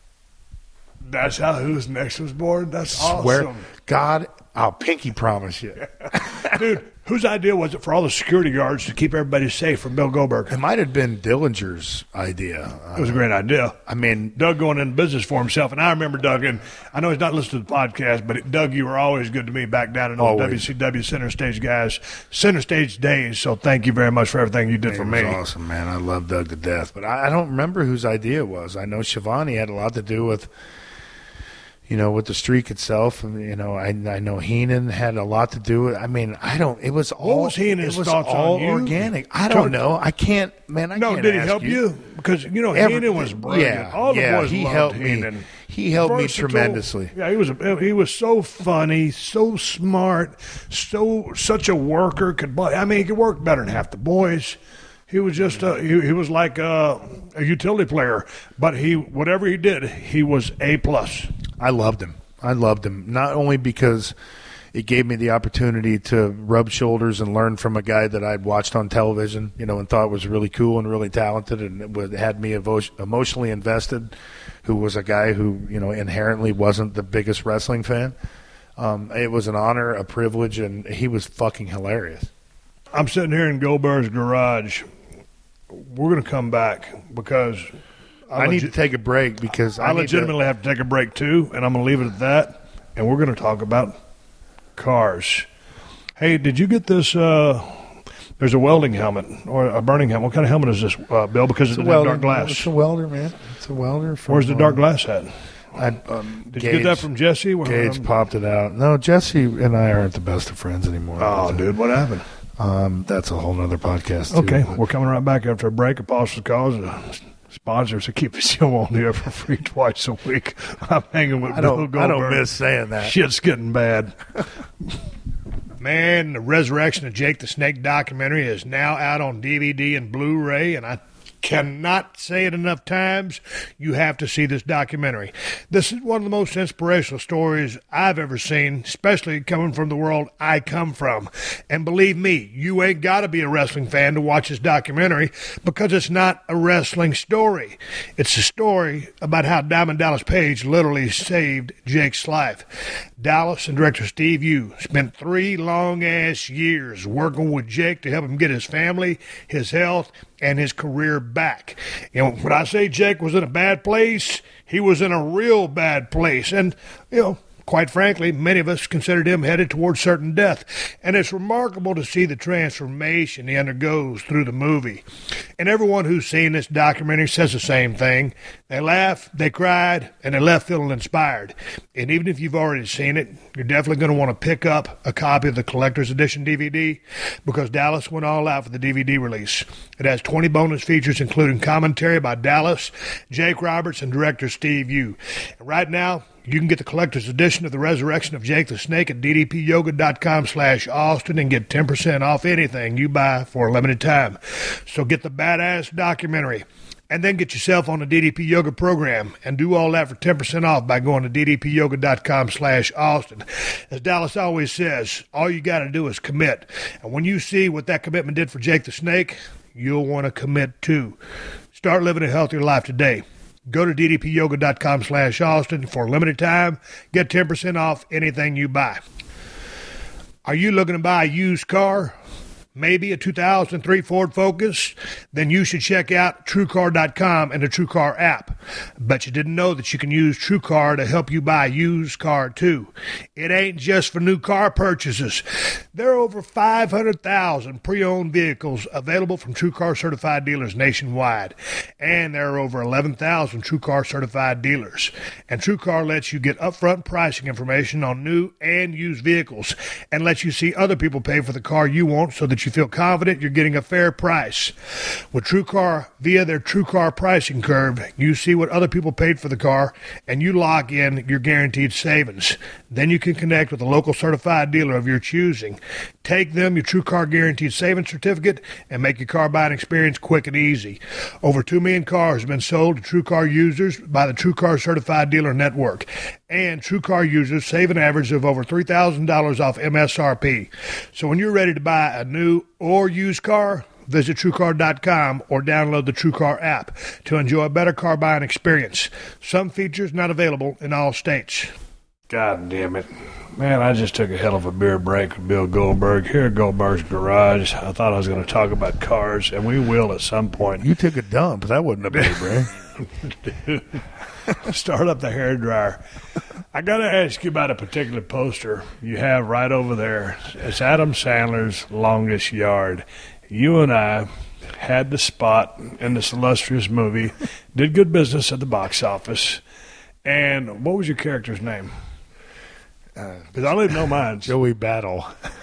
That's how Who's Next was born. That's Swear, awesome. God, I'll pinky promise you. Dude, whose idea was it for all the security guards to keep everybody safe from Bill Goldberg? It might have been Dillinger's idea. It was a great idea. I mean, Doug going into business for himself, and I remember Doug, and I know he's not listening to the podcast, but Doug, you were always good to me back down in old WCW Center Stage guys, Center Stage days, so thank you very much for everything you did for me. It was awesome, man. I love Doug to death, but I don't remember whose idea it was. I know Shivani had a lot to do with, you know, with the streak itself. You know, I know Heenan had a lot to do with it. I mean, it was all, what was Heenan's thoughts all on you? Organic. I don't know. I can't, man, I can't did he ask help you? Because, you know, Heenan was brilliant. All the boys he loved helped Heenan. me. He helped me tremendously. Yeah, he was so funny, so smart, such a worker. He could work better than half the boys. He was just he was like a utility player, but whatever he did, he was A+. I loved him. Not only because it gave me the opportunity to rub shoulders and learn from a guy that I'd watched on television, you know, and thought was really cool and really talented and had me emotionally invested, who was a guy who, you know, inherently wasn't the biggest wrestling fan. It was an honor, a privilege, and he was fucking hilarious. I'm sitting here in Goldberg's garage. We're going to come back because I need to take a break because I legitimately have to take a break too, and I'm going to leave it at that. And we're going to talk about cars. Hey, did you get this? There's a welding helmet or a burning helmet. What kind of helmet is this, Bill? Because it's dark glass. It's a welder, man. It's a welder. Where's the dark glass at? Did you get that from Jesse? Gage popped it out. No, Jesse and I aren't the best of friends anymore. Oh, dude, what happened? That's a whole nother podcast, too. Okay, we're coming right back after a break. Apostles Cause sponsors to keep the show on the air for free twice a week. I'm hanging with Bill Goldberg. I don't miss saying that. Shit's getting bad. Man, the Resurrection of Jake the Snake documentary is now out on DVD and Blu-ray, and I cannot say it enough times. You have to see this documentary. This is one of the most inspirational stories I've ever seen, especially coming from the world I come from. And believe me, you ain't got to be a wrestling fan to watch this documentary, because it's not a wrestling story. It's a story about how Diamond Dallas Page literally saved Jake's life. Dallas and director Steve Yu spent 3 long-ass years working with Jake to help him get his family, his health, and his career back. You know, when I say Jake was in a bad place, he was in a real bad place. And, you know, quite frankly, many of us considered him headed towards certain death. And it's remarkable to see the transformation he undergoes through the movie. And everyone who's seen this documentary says the same thing. They laughed, they cried, and they left feeling inspired. And even if you've already seen it, you're definitely going to want to pick up a copy of the Collector's Edition DVD, because Dallas went all out for the DVD release. It has 20 bonus features, including commentary by Dallas, Jake Roberts, and director Steve Yu. And right now, you can get the Collector's Edition of The Resurrection of Jake the Snake at ddpyoga.com/Austin and get 10% off anything you buy for a limited time. So get the badass documentary and then get yourself on the DDP Yoga program and do all that for 10% off by going to ddpyoga.com/Austin. As Dallas always says, all you got to do is commit. And when you see what that commitment did for Jake the Snake, you'll want to commit too. Start living a healthier life today. Go to ddpyoga.com/Austin for a limited time. Get 10% off anything you buy. Are you looking to buy a used car? Maybe a 2003 Ford Focus? Then you should check out TrueCar.com and the TrueCar app. But you didn't know that you can use TrueCar to help you buy a used car too. It ain't just for new car purchases. There are over 500,000 pre-owned vehicles available from TrueCar certified dealers nationwide. And there are over 11,000 TrueCar certified dealers. And TrueCar lets you get upfront pricing information on new and used vehicles and lets you see other people pay for the car you want so that you feel confident you're getting a fair price. With TrueCar, via their TrueCar pricing curve, you see what other people paid for the car, and you lock in your guaranteed savings. Then you can connect with a local certified dealer of your choosing. Take them your TrueCar Guaranteed Savings Certificate and make your car buying experience quick and easy. Over 2 million cars have been sold to TrueCar users by the TrueCar Certified Dealer Network. And TrueCar users save an average of over $3,000 off MSRP. So when you're ready to buy a new or used car, visit TrueCar.com or download the TrueCar app to enjoy a better car buying experience. Some features not available in all states. God damn it. Man, I just took a hell of a beer break with Bill Goldberg here at Goldberg's Garage. I thought I was going to talk about cars, and we will at some point. You took a dump. That wasn't a beer break. Start up the hairdryer. I got to ask you about a particular poster you have right over there. It's Adam Sandler's Longest Yard. You and I had the spot in this illustrious movie, did good business at the box office. And what was your character's name? Because I don't even know mine. Joey Battle.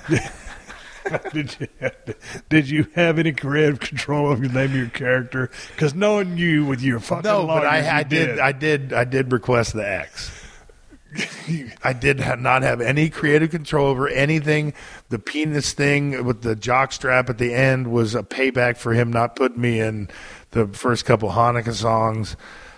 Did you have any creative control over the name of your character? Because knowing you with your fucking I did request the X. I did not have any creative control over anything. The penis thing with the jock strap at the end was a payback for him not putting me in the first couple Hanukkah songs.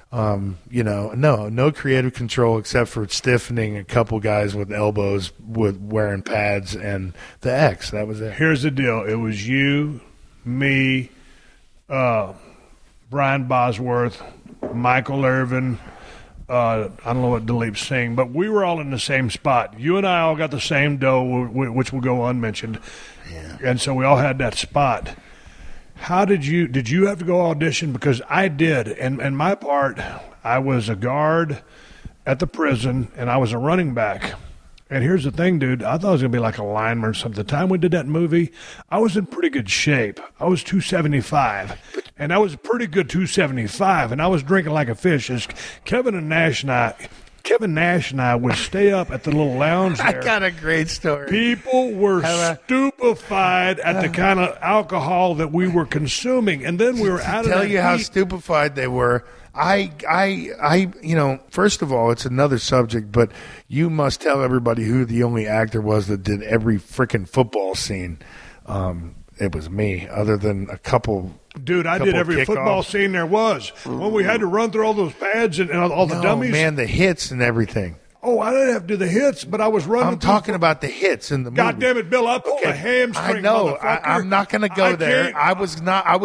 No creative control except for stiffening a couple guys with elbows with wearing pads and the X. That was it. Here's the deal. It was you, me, Brian Bosworth, Michael Irvin, I don't know what Dilip Singh, but we were all in the same spot. You and I all got the same dough, which will go unmentioned. Yeah. And so we all had that spot. How did you have to go audition? Because I did, and my part, I was a guard at the prison, and I was a running back. And here's the thing, dude, I thought I was going to be like a lineman or something. The time we did that movie, I was in pretty good shape. I was 275, and I was a pretty good 275, and I was drinking like a fish. As Kevin and Nash and I, Kevin Nash and I would stay up at the little lounge there. I got a great story. People were stupefied at the kind of alcohol that we were consuming, and then we were out of tell that you how heat. stupefied they were. First of all, it's another subject, but you must tell everybody who the only actor was that did every freaking football scene. It was me, other than a couple. Dude, I did every kickoffs. football scene there was. When we had to run through all those pads and all the dummies. Man, the hits and everything. Oh, I didn't have to do the hits, but I was running. I'm talking about the hits in the movie. God damn it, Bill! I pulled a hamstring. I know. Motherfucker. I'm not going to go there. can't. I was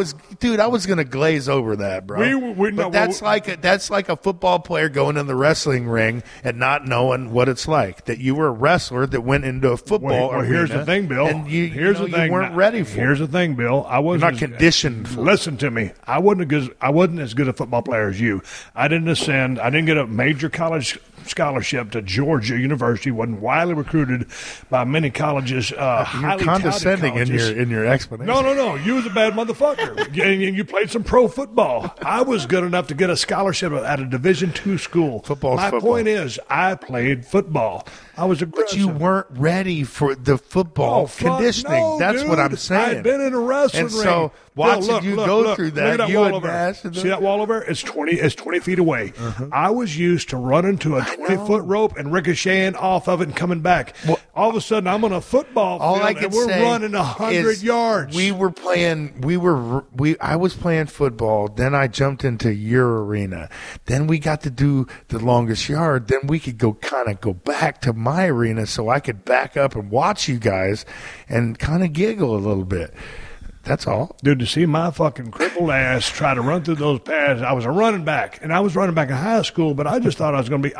going to glaze over that, bro. But that's like a football player going in the wrestling ring and not knowing what it's like. That you were a wrestler that went into a football arena. Here's the thing, Bill. And you weren't ready for. Here's the thing, Bill. I wasn't You're not conditioned for. Listen to me. I wasn't as good a football player as you. I didn't ascend. I didn't get a major college scholarship to Georgia University. Wasn't widely recruited by many colleges. You're condescending in your explanation. No. You was a bad motherfucker. and you played some pro football. I was good enough to get a scholarship at a Division II school. My point is, I played football. I was aggressive. But you weren't ready for the football conditioning. No, that's dude. what I'm saying. I'd been in a wrestling ring. And so watching you go through that, look you wall and Nash. See that wall over? It's 20 feet away. I was used to running to a 20-foot rope and ricacheting off of it and coming back. Well, all of a sudden, I'm on a football field and we're running 100 yards. We were playing. I was playing football. Then I jumped into your arena. Then we got to do the longest yard. Then we could go back to my arena so I could back up and watch you guys and kind of giggle a little bit. That's all. Dude, to see my fucking crippled ass try to run through those pads, I was a running back. And I was running back in high school, but I just thought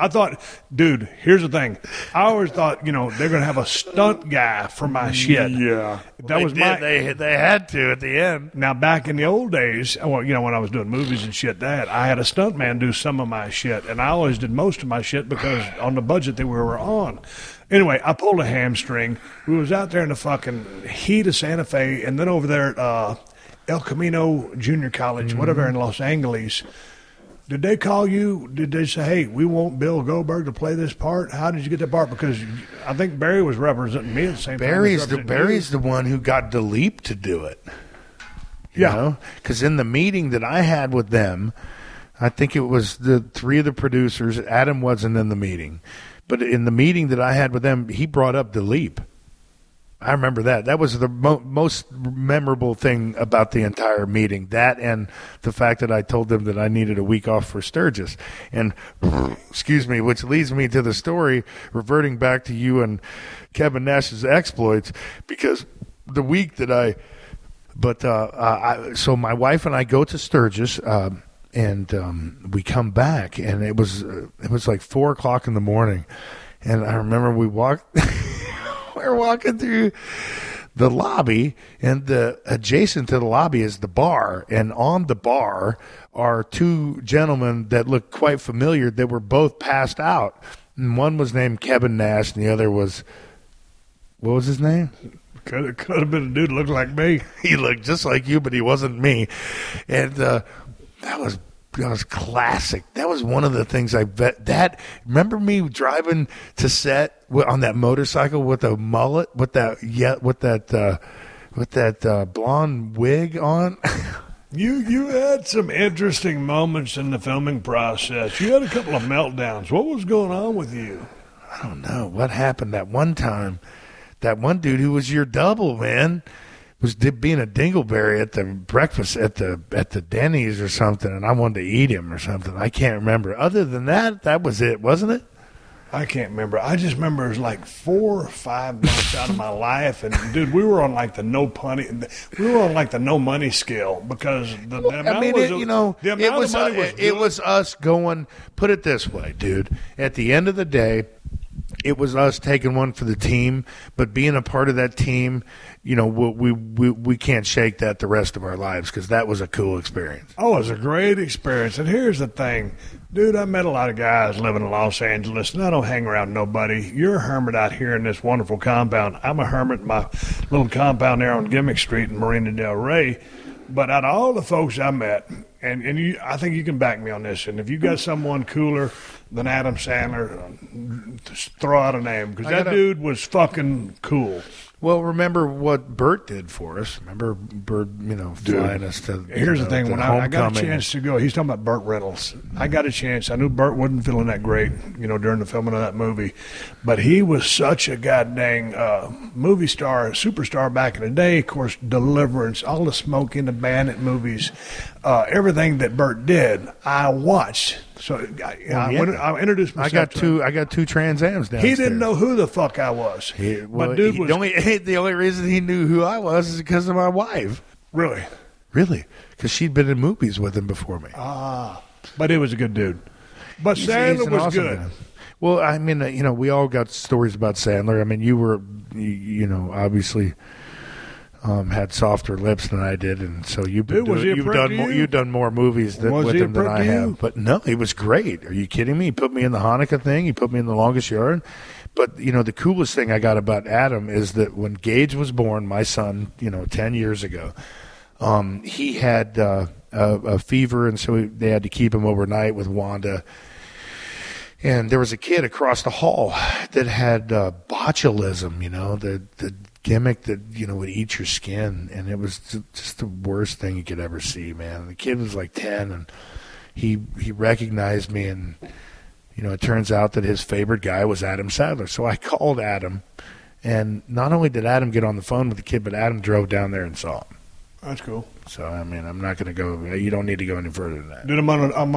dude, here's the thing. I always thought, they're going to have a stunt guy for my shit. Yeah. They had to at the end. Now, back in the old days, when I was doing movies and shit, I had a stunt man do some of my shit. And I always did most of my shit because on the budget that we were on. Anyway, I pulled a hamstring. We was out there in the fucking heat of Santa Fe, and then over there at El Camino Junior College, whatever, in Los Angeles. Did they call you? Did they say, hey, we want Bill Goldberg to play this part? How did you get that part? Because I think Barry was representing me at the same time. Barry's the one who got Dilip to do it. You because in the meeting that I had with them, I think it was the three of the producers. Adam wasn't in the meeting. But in the meeting that I had with them, he brought up Dilip. I remember that. That was the most memorable thing about the entire meeting. That and the fact that I told them that I needed a week off for Sturgis. And, which leads me to the story, reverting back to you and Kevin Nash's exploits, because the week that so my wife and I go to Sturgis, and we come back, and it was like 4:00 in the morning, and I remember we walked. We're walking through the lobby, and adjacent to the lobby is the bar, and on the bar are two gentlemen that look quite familiar that were both passed out. And one was named Kevin Nash, and the other was, what was his name? Could have been a dude looked like me. He looked just like you, but he wasn't me. And that was classic. That was one of the things I bet. Remember me driving to set on that motorcycle with a mullet, with that blonde wig on. You had some interesting moments in the filming process. You had a couple of meltdowns. What was going on with you? I don't know what happened that one time. That one dude who was your double, man, was being a dingleberry at the breakfast at the Denny's or something, and I wanted to eat him or something. I can't remember. Other than that, that was it, wasn't it? I can't remember. I just remember it was like 4 or 5 months out of my life, and dude, we were on like the no money scale because the amount of money was it was us going. Put it this way, dude. At the end of the day, it was us taking one for the team, but being a part of that team, we can't shake that the rest of our lives because that was a cool experience. Oh, it was a great experience. And here's the thing, dude, I met a lot of guys living in Los Angeles, and I don't hang around nobody. You're a hermit out here in this wonderful compound. I'm a hermit in my little compound there on Gimmick Street in Marina Del Rey. But out of all the folks I met, and you, I think you can back me on this, and if you got someone cooler than Adam Sandler, just throw out a name, because that dude was fucking cool. Well, remember what Bert did for us. Remember Bert, flying us to. Here's the thing: when I got a chance to go, he's talking about Burt Reynolds. I got a chance. I knew Burt wasn't feeling that great, during the filming of that movie, but he was such a goddamn movie star, superstar back in the day. Of course, Deliverance, all the Smokey and the Bandit movies, everything that Burt did, I watched. So I introduced myself. I got two Trans Ams downstairs. He didn't know who the fuck I was. But dude was the only reason he knew who I was is because of my wife. Really, because she'd been in movies with him before me. But he was a good dude. But Sandler was awesome good. Man. Well, I mean, we all got stories about Sandler. I mean, you were, obviously. Had softer lips than I did, and so you've done more movies with him than I have. But no, he was great. Are you kidding me? He put me in the Hanukkah thing. He put me in The Longest Yard. But the coolest thing I got about Adam is that when Gage was born, my son, 10 years ago, he had a fever, and so they had to keep him overnight with Wanda. And there was a kid across the hall that had botulism, the gimmick that would eat your skin, and it was just the worst thing you could ever see, man. The kid was like 10, and he recognized me, and it turns out that his favorite guy was Adam Sandler. So I called Adam, and not only did Adam get on the phone with the kid, but Adam drove down there and saw him. That's cool. So I mean, I'm not going to go. You don't need to go any further than that. Dude, I'm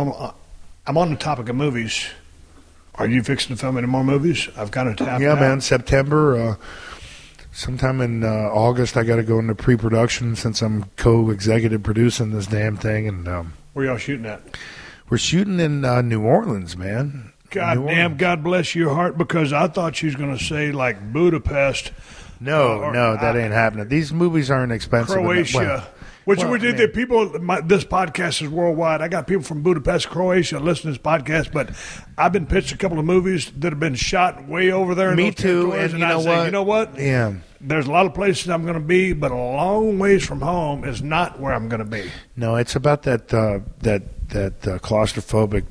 on the topic of movies. Are you fixing to film any more movies? I've kind of tapped out. Man. September. Sometime in August, I got to go into pre-production since I'm co-executive producing this damn thing. And where y'all shooting at? We're shooting in New Orleans, man. God damn, God bless your heart, because I thought you was going to say like Budapest. No, that ain't happening. These movies aren't expensive. Croatia. The people, this podcast is worldwide. I got people from Budapest, Croatia, listen to this podcast, but I've been pitched a couple of movies that have been shot way over there. Me too, and you know what? Yeah. There's a lot of places I'm going to be, but a long ways from home is not where I'm going to be. No, it's about that claustrophobic,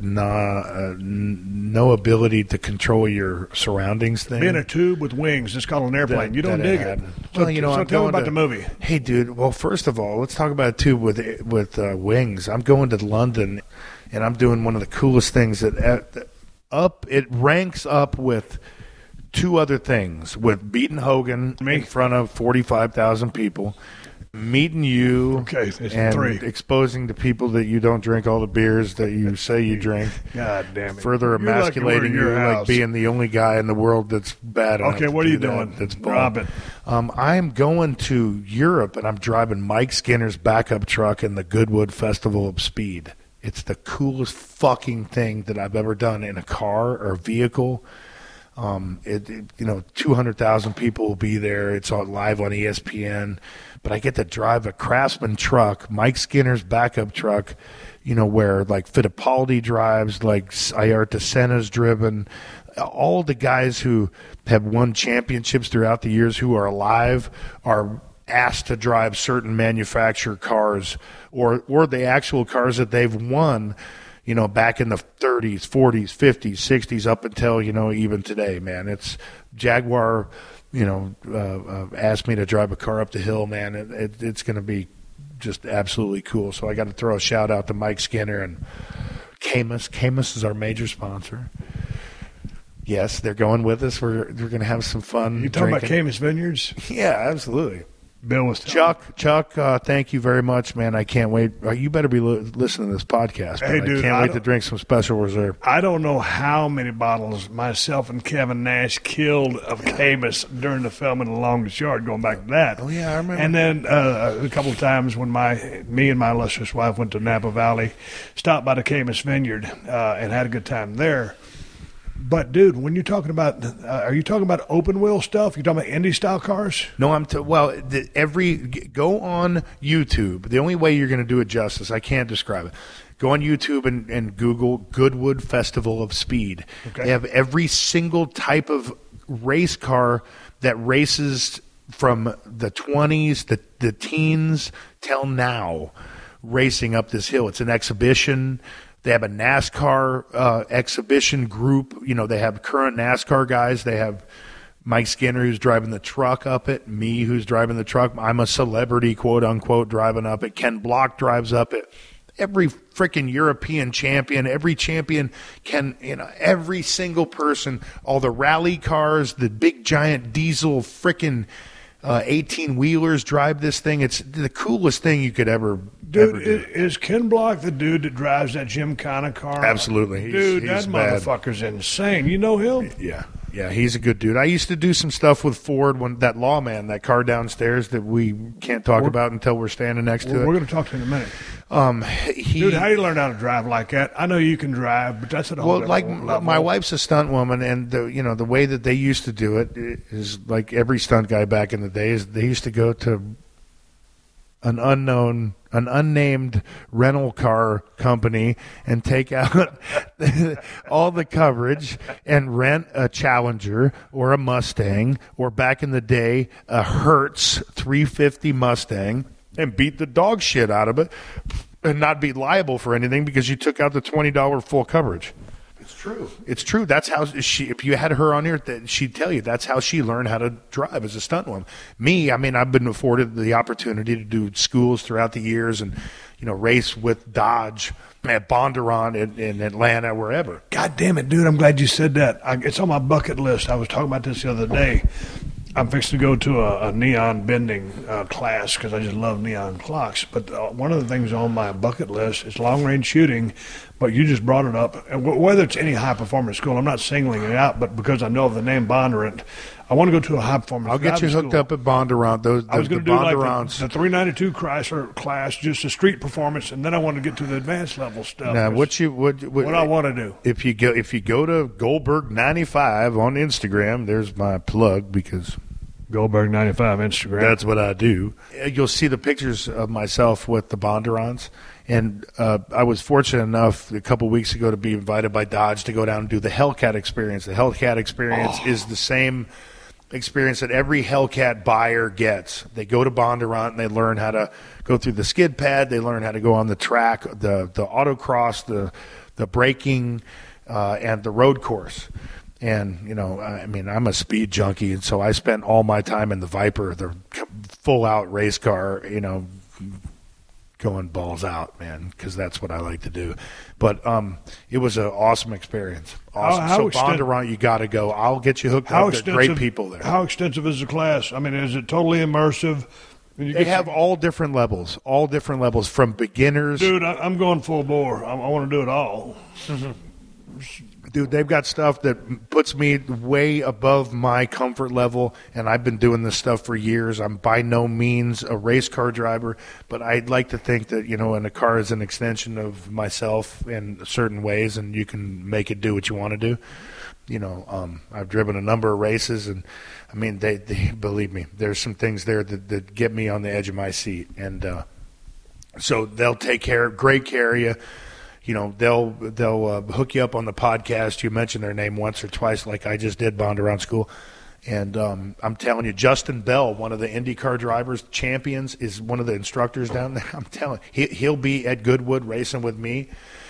no ability to control your surroundings thing. Being a tube with wings, it's called an airplane. You don't dig it. Well, so tell me about the movie. Hey, dude. Well, first of all, let's talk about a tube with wings. I'm going to London, and I'm doing one of the coolest things that it ranks up with two other things, with beating Hogan in front of 45,000 people, meeting you, and 3. exposing to people that you don't drink all the beers that you say you drink. God damn it. Further emasculating you like being the only guy in the world that's bad enough. Okay, what are you doing? That's Rob it. I'm going to Europe, and I'm driving Mike Skinner's backup truck in the Goodwood Festival of Speed. It's the coolest fucking thing that I've ever done in a car or vehicle. 200,000 people will be there. It's all live on ESPN. But I get to drive a Craftsman truck, Mike Skinner's backup truck, where like Fittipaldi drives, like Ayrton Senna's driven. All the guys who have won championships throughout the years who are alive are asked to drive certain manufacturer cars or the actual cars that they've won, back in the 30s, 40s, 50s, 60s, up until, even today, man. It's Jaguar, asked me to drive a car up the hill, man. It's going to be just absolutely cool. So I got to throw a shout out to Mike Skinner and Camus. Camus is our major sponsor. Yes, they're going with us. We're going to have some fun. You talking about Camus Vineyards? Yeah, absolutely. Bill was Chuck, thank you very much, man. I can't wait. You better be listening to this podcast. Hey, dude, I can't wait to drink some Special Reserve. I don't know how many bottles myself and Kevin Nash killed of Camus during the filming of The Longest Yard, going back to that. Oh, yeah, I remember. And then a couple of times when me and my illustrious wife went to Napa Valley, stopped by the Camus Vineyard and had a good time there. But, dude, when you're talking about, are you talking about open wheel stuff? You talking about Indy style cars? No, go on YouTube. The only way you're going to do it justice, I can't describe it. Go on YouTube and Google Goodwood Festival of Speed. Okay. They have every single type of race car that races from the 20s, the teens till now, racing up this hill. It's an exhibition. They have a NASCAR exhibition group. You know, they have current NASCAR guys. They have Mike Skinner, who's driving the truck up it, me, who's driving the truck. I'm a celebrity, quote unquote, driving up it. Ken Block drives up it. Every freaking European champion, every champion can, you know, every single person, all the rally cars, the big giant diesel freaking 18-wheelers drive this thing. It's the coolest thing you could ever Dude, ever do. Is Ken Block the dude that drives that Gymkhana car? Absolutely. Dude, He's that bad. motherfucker's insane. You know him? Yeah, he's a good dude. I used to do some stuff with Ford when that Lawman, that car downstairs that we can't talk about until we're standing next to it. We're going to talk to him in a minute. He, Dude, how do you learn how to drive like that? I know you can drive, but that's at a whole well, like different level. my wife's a stunt woman, and the way that they used to do it is like every stunt guy back in the days. They used to go to an unnamed rental car company and take out all the coverage and rent a Challenger or a Mustang, or back in the day a Hertz 350 Mustang, and beat the dog shit out of it and not be liable for anything because you took out the $20 full coverage. It's true. It's true. That's how she, if you had her on here, she'd tell you that's how she learned how to drive as a stunt woman. Me, I mean, I've been afforded the opportunity to do schools throughout the years and, you know, race with Dodge at Bondurant in Atlanta, wherever. God damn it, dude. I'm glad you said that. It's on my bucket list. I was talking about this the other day. I'm fixing to go to a neon bending class because I just love neon clocks. But one of the things on my bucket list is long-range shooting, but you just brought it up. And whether it's any high-performance school, I'm not singling it out, but because I know of the name Bondurant, I want to go to a high-performance I'll get you hooked up at Bondurant. I was going to do like the 392 Chrysler class, just a street performance, and then I want to get to the advanced level stuff. Now, what I want to do. If you go to Goldberg 95 on Instagram, there's my plug because Goldberg 95 Instagram. That's what I do. You'll see the pictures of myself with the Bondurants. And I was fortunate enough a couple weeks ago to be invited by Dodge to go down and do the Hellcat experience. The Hellcat experience is the same experience that every Hellcat buyer gets. They go to Bondurant and they learn how to go through the skid pad. They learn how to go on the track, the autocross, the braking, and the road course. And, you know, I mean, I'm a speed junkie, and so I spent all my time in the Viper, the full-out race car, you know, going balls out, man, because that's what I like to do. But it was an awesome experience. Awesome. Bondurant, you got to go. I'll get you hooked up. There's great people there. How extensive is the class? I mean, is it totally immersive? They have all different levels from beginners. Dude, I'm going full bore. I want to do it all. Dude, they've got stuff that puts me way above my comfort level, and I've been doing this stuff for years. I'm by no means a race car driver, but I'd like to think that, you know, and a car is an extension of myself in certain ways, and you can make it do what you want to do. You know, I've driven a number of races, and, I mean, they believe me, there's some things there that get me on the edge of my seat. And so they'll take great care of you. You know, they'll hook you up on the podcast. You mentioned their name once or twice, like I just did, Bondurant School. And I'm telling you, Justin Bell, one of the IndyCar drivers, champions, is one of the instructors down there. I'm telling you, he'll be at Goodwood racing with me.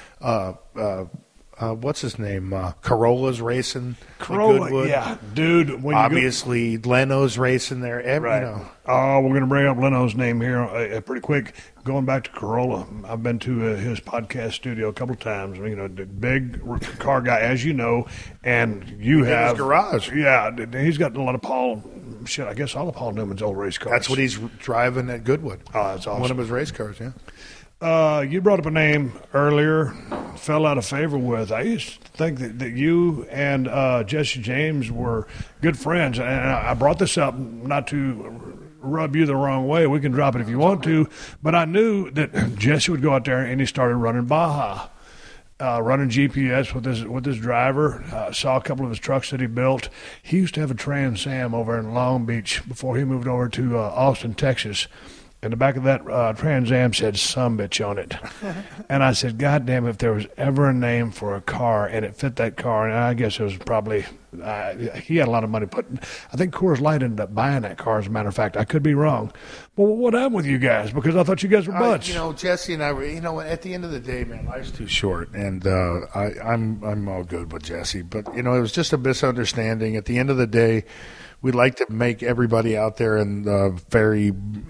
What's his name? Corolla's racing. Corolla, yeah, dude. Obviously, Leno's racing there. Right. You know. Oh, we're going to bring up Leno's name here pretty quick. Going back to Corolla, I've been to his podcast studio a couple of times. You know, the big car guy, as you know, and you have his garage. Yeah, he's got a lot of Paul. Shit, I guess all of Paul Newman's old race cars. That's what he's driving at Goodwood. Oh, that's awesome. One of his race cars, yeah. You brought up a name earlier, fell out of favor with. I used to think that you and Jesse James were good friends, and I brought this up not to rub you the wrong way. We can drop it if you want to, but I knew that Jesse would go out there and he started running Baja, running GPS with his driver. Saw a couple of his trucks that he built. He used to have a Trans Am over in Long Beach before he moved over to Austin, Texas. And the back of that Trans Am said "Sumbitch" on it. And I said, God damn, if there was ever a name for a car and it fit that car, and I guess it was probably He had a lot of money put. I think Coors Light ended up buying that car. As a matter of fact, I could be wrong. But what happened with you guys? Because I thought you guys were buds. Jesse and I were. At the end of the day, man, life's too short, and I'm all good with Jesse. But it was just a misunderstanding. At the end of the day, we'd like to make everybody out there in very,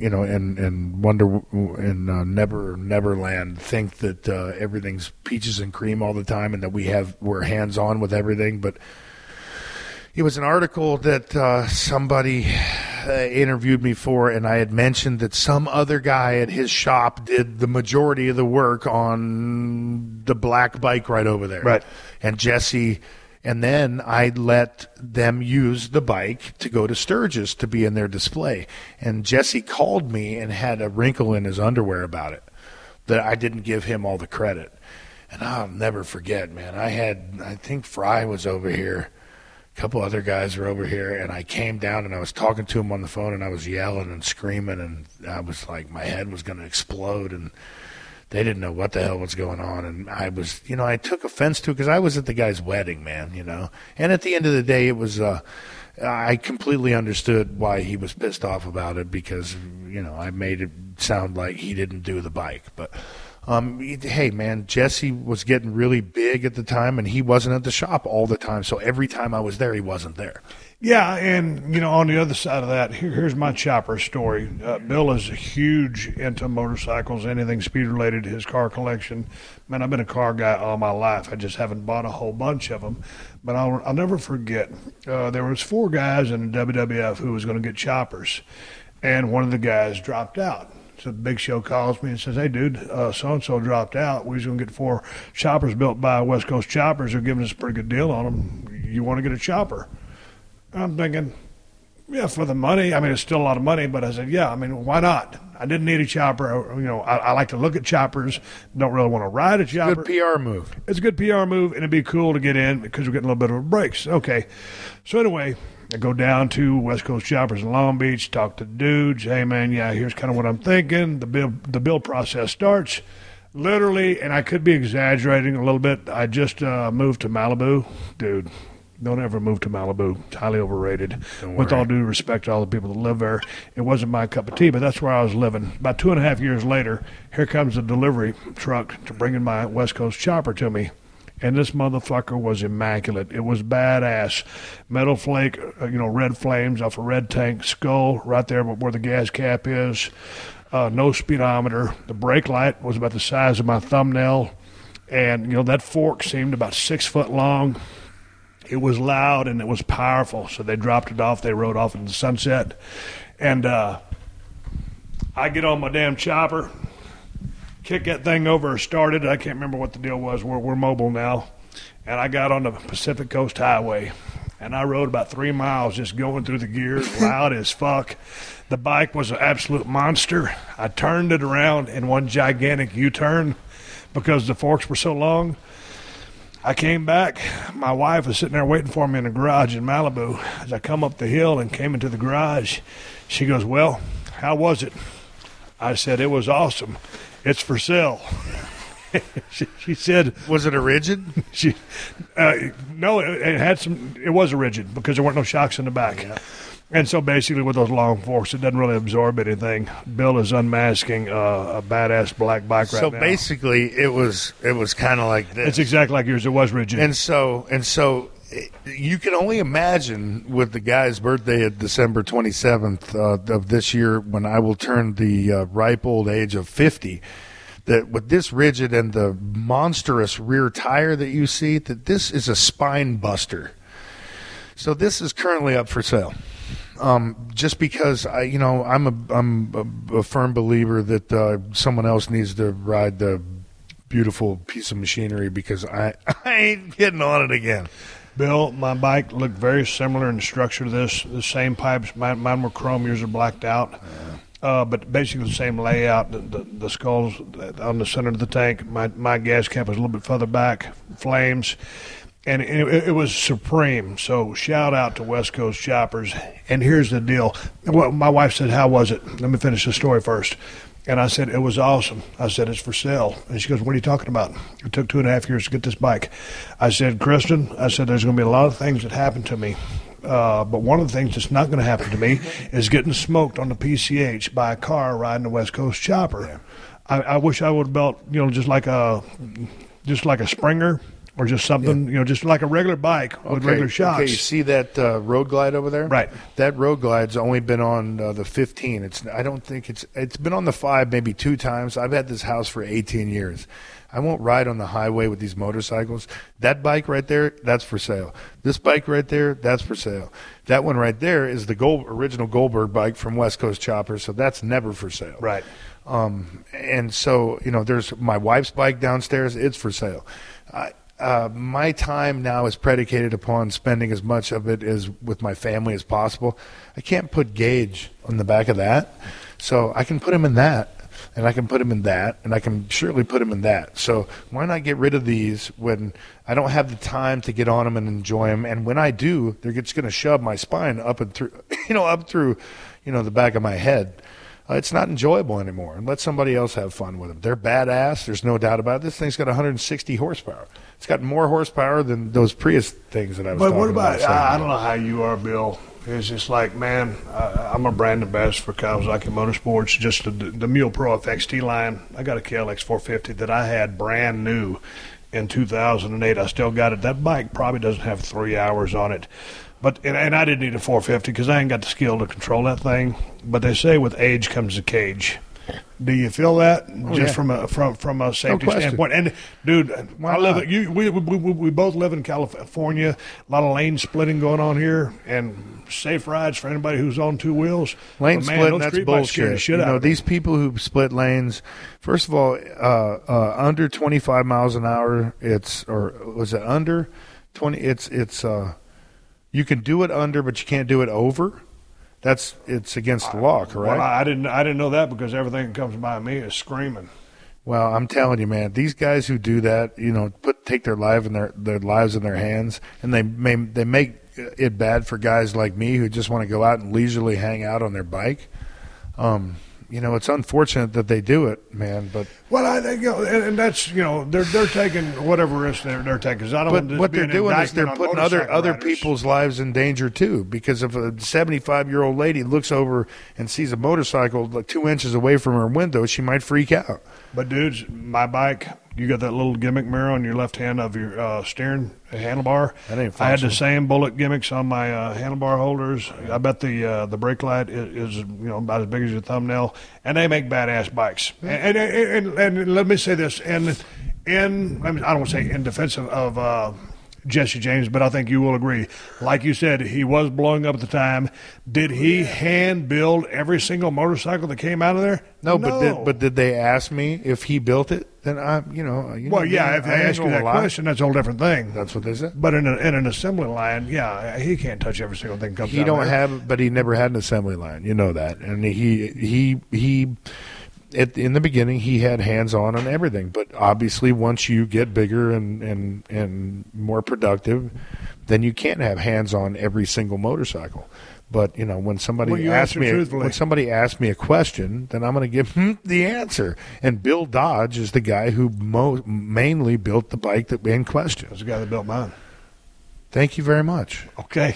in Neverland think that everything's peaches and cream all the time, and that we're hands on with everything. But it was an article that somebody interviewed me for, and I had mentioned that some other guy at his shop did the majority of the work on the black bike right over there. Right. And Jesse, and then I let them use the bike to go to Sturgis to be in their display. And Jesse called me and had a wrinkle in his underwear about it, that I didn't give him all the credit. And I'll never forget, man. I think Fry was over here. A couple other guys were over here, and I came down and I was talking to him on the phone, and I was yelling and screaming, and I was like, my head was going to explode, and they didn't know what the hell was going on. And I was, I took offense to it because I was at the guy's wedding, man, And at the end of the day, it was, I completely understood why he was pissed off about it because, I made it sound like he didn't do the bike, but. Hey, man, Jesse was getting really big at the time, and he wasn't at the shop all the time. So every time I was there, he wasn't there. Yeah, and, on the other side of that, here's my chopper story. Bill is huge into motorcycles, anything speed-related, his car collection. Man, I've been a car guy all my life. I just haven't bought a whole bunch of them. But I'll never forget, there was 4 guys in the WWF who was going to get choppers, and one of the guys dropped out. So Big Show calls me and says, hey, dude, so-and-so dropped out. We're just going to get 4 choppers built by West Coast Choppers. They're giving us a pretty good deal on them. You want to get a chopper? And I'm thinking, yeah, for the money. I mean, it's still a lot of money, but I said, yeah, why not? I didn't need a chopper. I like to look at choppers. Don't really want to ride a chopper. It's a good PR move. It's a good PR move, and it'd be cool to get in because we're getting a little bit of breaks. Okay. So anyway, I go down to West Coast Choppers in Long Beach, talk to dudes. Hey, man, yeah, here's kind of what I'm thinking. The build process starts. Literally, and I could be exaggerating a little bit, I just moved to Malibu. Dude, don't ever move to Malibu. It's highly overrated. With all due respect to all the people that live there, it wasn't my cup of tea, but that's where I was living. About 2.5 years later, here comes a delivery truck to bring in my West Coast Chopper to me. And this motherfucker was immaculate. It was badass. Metal flake, red flames off a red tank, skull right there where the gas cap is. No speedometer. The brake light was about the size of my thumbnail. And, that fork seemed about 6 foot long. It was loud and it was powerful. So they dropped it off. They rode off into the sunset. And I get on my damn chopper. Kick that thing over, started. I can't remember what the deal was. We're mobile now. And I got on the Pacific Coast Highway. And I rode about 3 miles just going through the gears, loud as fuck. The bike was an absolute monster. I turned it around in one gigantic U-turn because the forks were so long. I came back. My wife was sitting there waiting for me in the garage in Malibu. As I come up the hill and came into the garage, she goes, well, how was it? I said, it was awesome. It's for sale. she said, was it a rigid? No, it had some. It was a rigid because there weren't no shocks in the back. Yeah. And so basically with those long forks, it doesn't really absorb anything. Bill is unmasking a badass black bike right now. So basically it was kind of like this. It's exactly like yours. It was rigid. And so you can only imagine with the guy's birthday at December 27th of this year when I will turn the ripe old age of 50, that with this rigid and the monstrous rear tire that you see, that this is a spine buster. So this is currently up for sale. Just because I'm a firm believer that someone else needs to ride the beautiful piece of machinery because I ain't getting on it again. Bill, my bike looked very similar in the structure to this. The same pipes. Mine were chrome. Yours are blacked out. Yeah. But basically the same layout. The skulls on the center of the tank. My gas cap was a little bit further back. Flames. And it was supreme. So shout out to West Coast Choppers. And here's the deal. Well, my wife said, how was it? Let me finish the story first. And I said, it was awesome. I said, it's for sale. And she goes, what are you talking about? It took 2.5 years to get this bike. I said, Kristen, there's going to be a lot of things that happen to me. But one of the things that's not going to happen to me is getting smoked on the PCH by a car riding the West Coast chopper. Yeah. I wish I would have built, just like a Springer or just something, just like a regular bike with regular shocks. Okay, you see that Road Glide over there? Right. That Road Glide's only been on the 15. I don't think it's been on the 5 maybe 2 times. I've had this house for 18 years. I won't ride on the highway with these motorcycles. That bike right there, that's for sale. This bike right there, that's for sale. That one right there is the original Goldberg bike from West Coast Chopper, so that's never for sale. Right. And so, there's my wife's bike downstairs. It's for sale. My time now is predicated upon spending as much of it as with my family as possible. I can't put Gage on the back of that, so I can put him in that. And I can put him in that, and I can surely put him in that. So why not get rid of these when I don't have the time to get on them and enjoy them? And when I do, they're just going to shove my spine up and through, up through, the back of my head. It's not enjoyable anymore. And let somebody else have fun with them. They're badass. There's no doubt about it. This thing's got 160 horsepower. It's got more horsepower than those Prius things that I was talking about. But what about, I don't know how you are, Bill. It's just like, man, I'm a brand ambassador for Kawasaki Motorsports. Just the Mule Pro FXT line. I got a KLX 450 that I had brand new in 2008. I still got it. That bike probably doesn't have 3 hours on it. But and I didn't need a 450 because I ain't got the skill to control that thing. But they say with age comes a cage. Do you feel that from a safety standpoint? And dude, I love it. We both live in California. A lot of lane splitting going on here, and safe rides for anybody who's on 2 wheels. Lane splitting, that's bullshit. These people who split lanes. First of all, under 25 miles an hour, was it under 20? It's you can do it under, but you can't do it over. It's against the law, correct? Well, I didn't know that because everything that comes by me is screaming. Well, I'm telling you, man, these guys who do that, take their lives in their hands, and they make it bad for guys like me who just want to go out and leisurely hang out on their bike. It's unfortunate that they do it, man. But and that's they're taking whatever risk they're taking. But what they're doing is they're putting other people's lives in danger too. Because if a 75-year-old lady looks over and sees a motorcycle like 2 inches away from her window, she might freak out. But dudes, my bike, you got that little gimmick mirror on your left hand of your steering handlebar. That ain't I had the same bullet gimmicks on my handlebar holders. I bet the brake light is about as big as your thumbnail, and they make badass bikes. And let me say this, I don't want to say in defense of Jesse James, but I think you will agree. Like you said, he was blowing up at the time. Did he hand build every single motorcycle that came out of there? No. But did they ask me if he built it? Then if they ask you that question, that's a whole different thing. That's what they said. But in an assembly line, he can't touch every single thing that comes out. But he never had an assembly line. You know that, and he. In the beginning, he had hands-on everything, but obviously once you get bigger and more productive, then you can't have hands-on every single motorcycle. But when somebody asks me a question, then I'm going to give him the answer. And Bill Dodge is the guy who mainly built the bike that in question. That's the guy that built mine. Thank you very much. Okay.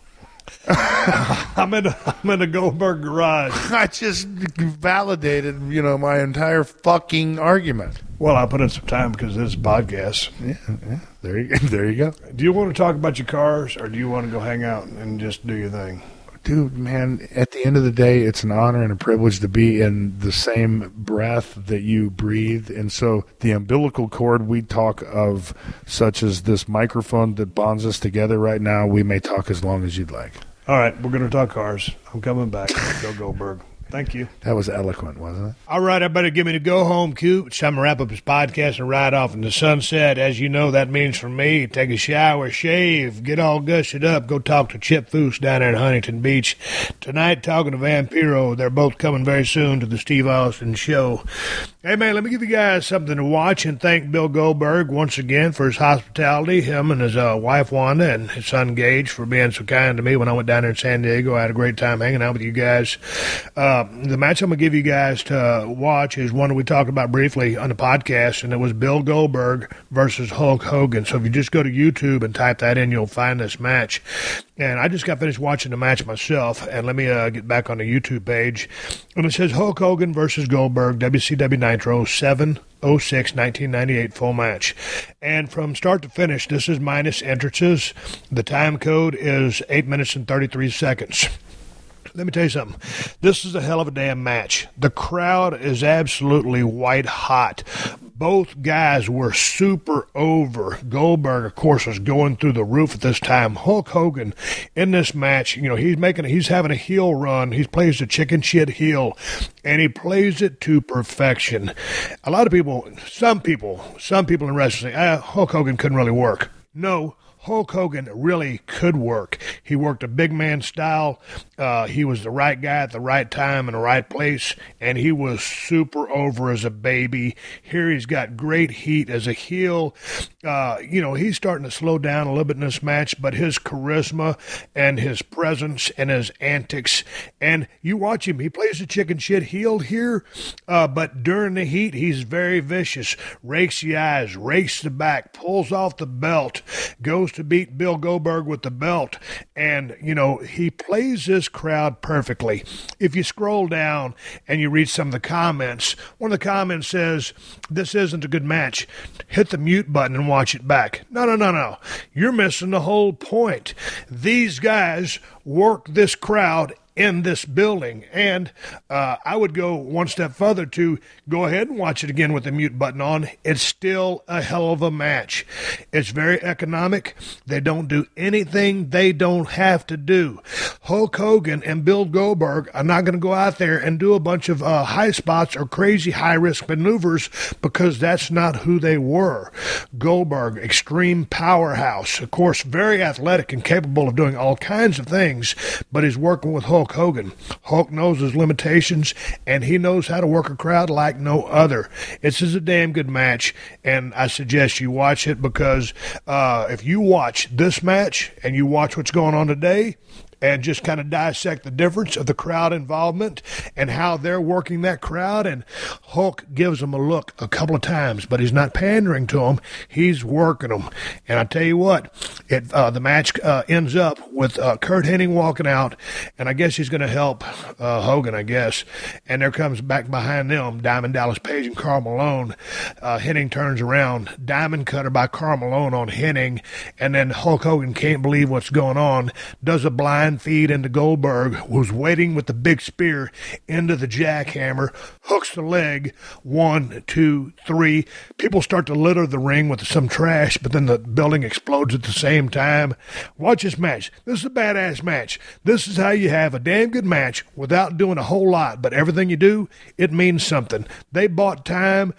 I'm in the Goldberg garage. I just validated, my entire fucking argument. Well, I put in some time because this is a podcast. Yeah. There you go. Do you want to talk about your cars, or do you want to go hang out and just do your thing? Dude, man, at the end of the day, it's an honor and a privilege to be in the same breath that you breathe. And so the umbilical cord we talk of, such as this microphone that bonds us together right now, we may talk as long as you'd like. All right, we're going to talk cars. I'm coming back. Go Goldberg. Thank you. That was eloquent, wasn't it? All right, I better give me the go-home cue. It's time to wrap up this podcast and ride off in the sunset. As you know, that means for me, take a shower, shave, get all gushed up, go talk to Chip Foose down there at Huntington Beach. Tonight, talking to Vampiro. They're both coming very soon to the Steve Austin Show. Hey, man, let me give you guys something to watch and thank Bill Goldberg once again for his hospitality, him and his wife, Wanda, and his son, Gage, for being so kind to me when I went down there in San Diego. I had a great time hanging out with you guys. The match I'm going to give you guys to watch is one that we talked about briefly on the podcast, and it was Bill Goldberg versus Hulk Hogan. So if you just go to YouTube and type that in, you'll find this match. And I just got finished watching the match myself, and let me get back on the YouTube page. And it says Hulk Hogan versus Goldberg, WCW Nitro, 7/06/1998 full match. And from start to finish, this is minus entrances. The time code is 8 minutes and 33 seconds. Let me tell you something. This is a hell of a damn match. The crowd is absolutely white hot. Both guys were super over. Goldberg, of course, was going through the roof at this time. Hulk Hogan, in this match, he's having a heel run. He plays the chicken shit heel, and he plays it to perfection. A lot of people, some people in wrestling say, Hulk Hogan couldn't really work. No, Hulk Hogan really could work. He worked a big man style. He was the right guy at the right time in the right place, and he was super over as a baby. Here he's got great heat as a heel. He's starting to slow down a little bit in this match, but his charisma and his presence and his antics, and you watch him, he plays the chicken shit heel here, but during the heat, he's very vicious. Rakes the eyes, rakes the back, pulls off the belt, goes to beat Bill Goldberg with the belt, and he plays this crowd perfectly. If you scroll down and you read some of the comments, one of the comments says, "This isn't a good match. Hit the mute button and watch it back." No. You're missing the whole point. These guys work this crowd in this building, and I would go one step further to go ahead and watch it again with the mute button on. It's still a hell of a match. It's very economic. They don't do anything they don't have to do. Hulk Hogan and Bill Goldberg are not going to go out there and do a bunch of high spots or crazy high-risk maneuvers, because that's not who they were. Goldberg, extreme powerhouse, of course, very athletic and capable of doing all kinds of things, but he's working with Hulk Hogan. Hulk knows his limitations, and he knows how to work a crowd like no other. This is a damn good match, and I suggest you watch it, because if you watch this match and you watch what's going on today and just kind of dissect the difference of the crowd involvement and how they're working that crowd, and Hulk gives them a look a couple of times, but he's not pandering to them. He's working them. And I tell you what, the match ends up with Kurt Hennig walking out, and I guess he's going to help Hogan, I guess. And there comes back behind them Diamond Dallas Page and Karl Malone. Hennig turns around, diamond cutter by Karl Malone on Hennig, and then Hulk Hogan can't believe what's going on, does a blind feed into Goldberg, who's waiting with the big spear into the jackhammer, hooks the leg, 1, 2, 3. People start to litter the ring with some trash, but then the building explodes at the same time. Watch this match. This is a badass match. This is how you have a damn good match without doing a whole lot, but everything you do, it means something. They bought time.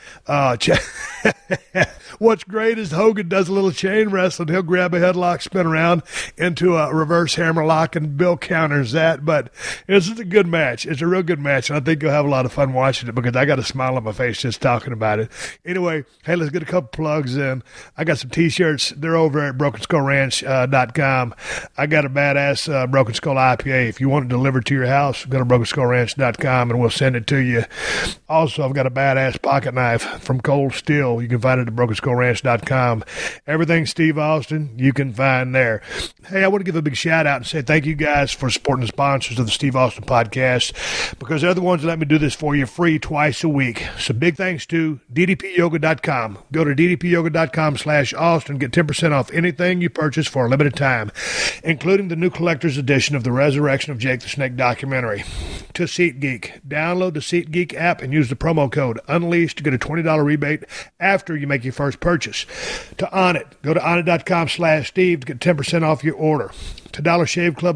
What's great is Hogan does a little chain wrestling. He'll grab a headlock, spin around into a reverse hammerlock, and Bill counters that. But this is a good match. It's a real good match, and I think you'll have a lot of fun watching it, because I got a smile on my face just talking about it. Anyway, hey, let's get a couple plugs in. I got some T-shirts. They're over at BrokenSkullRanch.com. I got a badass Broken Skull IPA. If you want it delivered to your house, go to BrokenSkullRanch.com, and we'll send it to you. Also, I've got a badass pocket knife from Cold Steel. You can find it at BrokenSkullRanch.com. Everything Steve Austin, you can find there. Hey, I want to give a big shout out and say thank you guys for supporting the sponsors of the Steve Austin Podcast, because they're the ones that let me do this for you free twice a week. So big thanks to DDPyoga.com. Go to DDPyoga.com/Austin. Get 10% off anything you purchase for a limited time, including the new collector's edition of the Resurrection of Jake the Snake documentary. To SeatGeek. Download the SeatGeek app and use the promo code UNLEAShed to get a $20 rebate after you make your first purchase. To Onnit. Go to Onnit.com/Steve to get 10% off your order. To DollarShaveClub.com.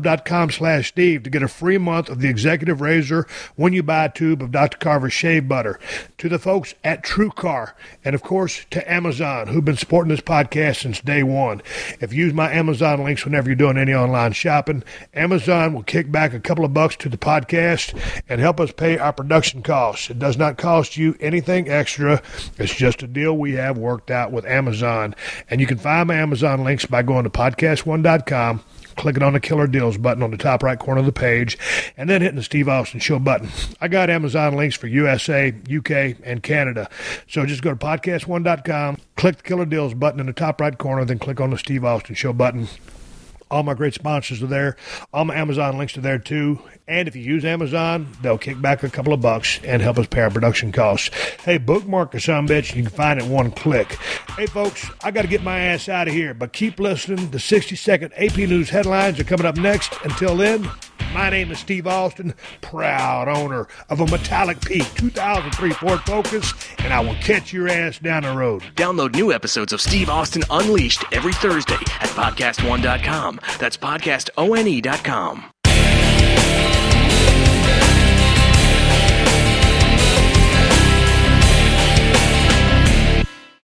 steveoff.com/Steve to get a free month of the Executive Razor when you buy a tube of Dr. Carver's shave butter. To the folks at TrueCar, and of course to Amazon, who've been supporting this podcast since day one. If you use my Amazon links whenever you're doing any online shopping, Amazon will kick back a couple of bucks to the podcast and help us pay our production costs. It does not cost you anything extra. It's just a deal we have worked out with Amazon. And you can find my Amazon links by going to podcast1.com, clicking on the Killer Deals button on the top right corner of the page, and then hitting the Steve Austin Show button. I got Amazon links for USA, UK, and Canada. So just go to podcast1.com, click the Killer Deals button in the top right corner, then click on the Steve Austin Show button. All my great sponsors are there. All my Amazon links are there, too. And if you use Amazon, they'll kick back a couple of bucks and help us pay our production costs. Hey, bookmark or some bitch, you can find it in one click. Hey, folks, I got to get my ass out of here, but keep listening. The 60-second AP News headlines are coming up next. Until then, my name is Steve Austin, proud owner of a Metallic Peak 2003 Ford Focus, and I will catch your ass down the road. Download new episodes of Steve Austin Unleashed every Thursday at podcast1.com. That's podcastone.com.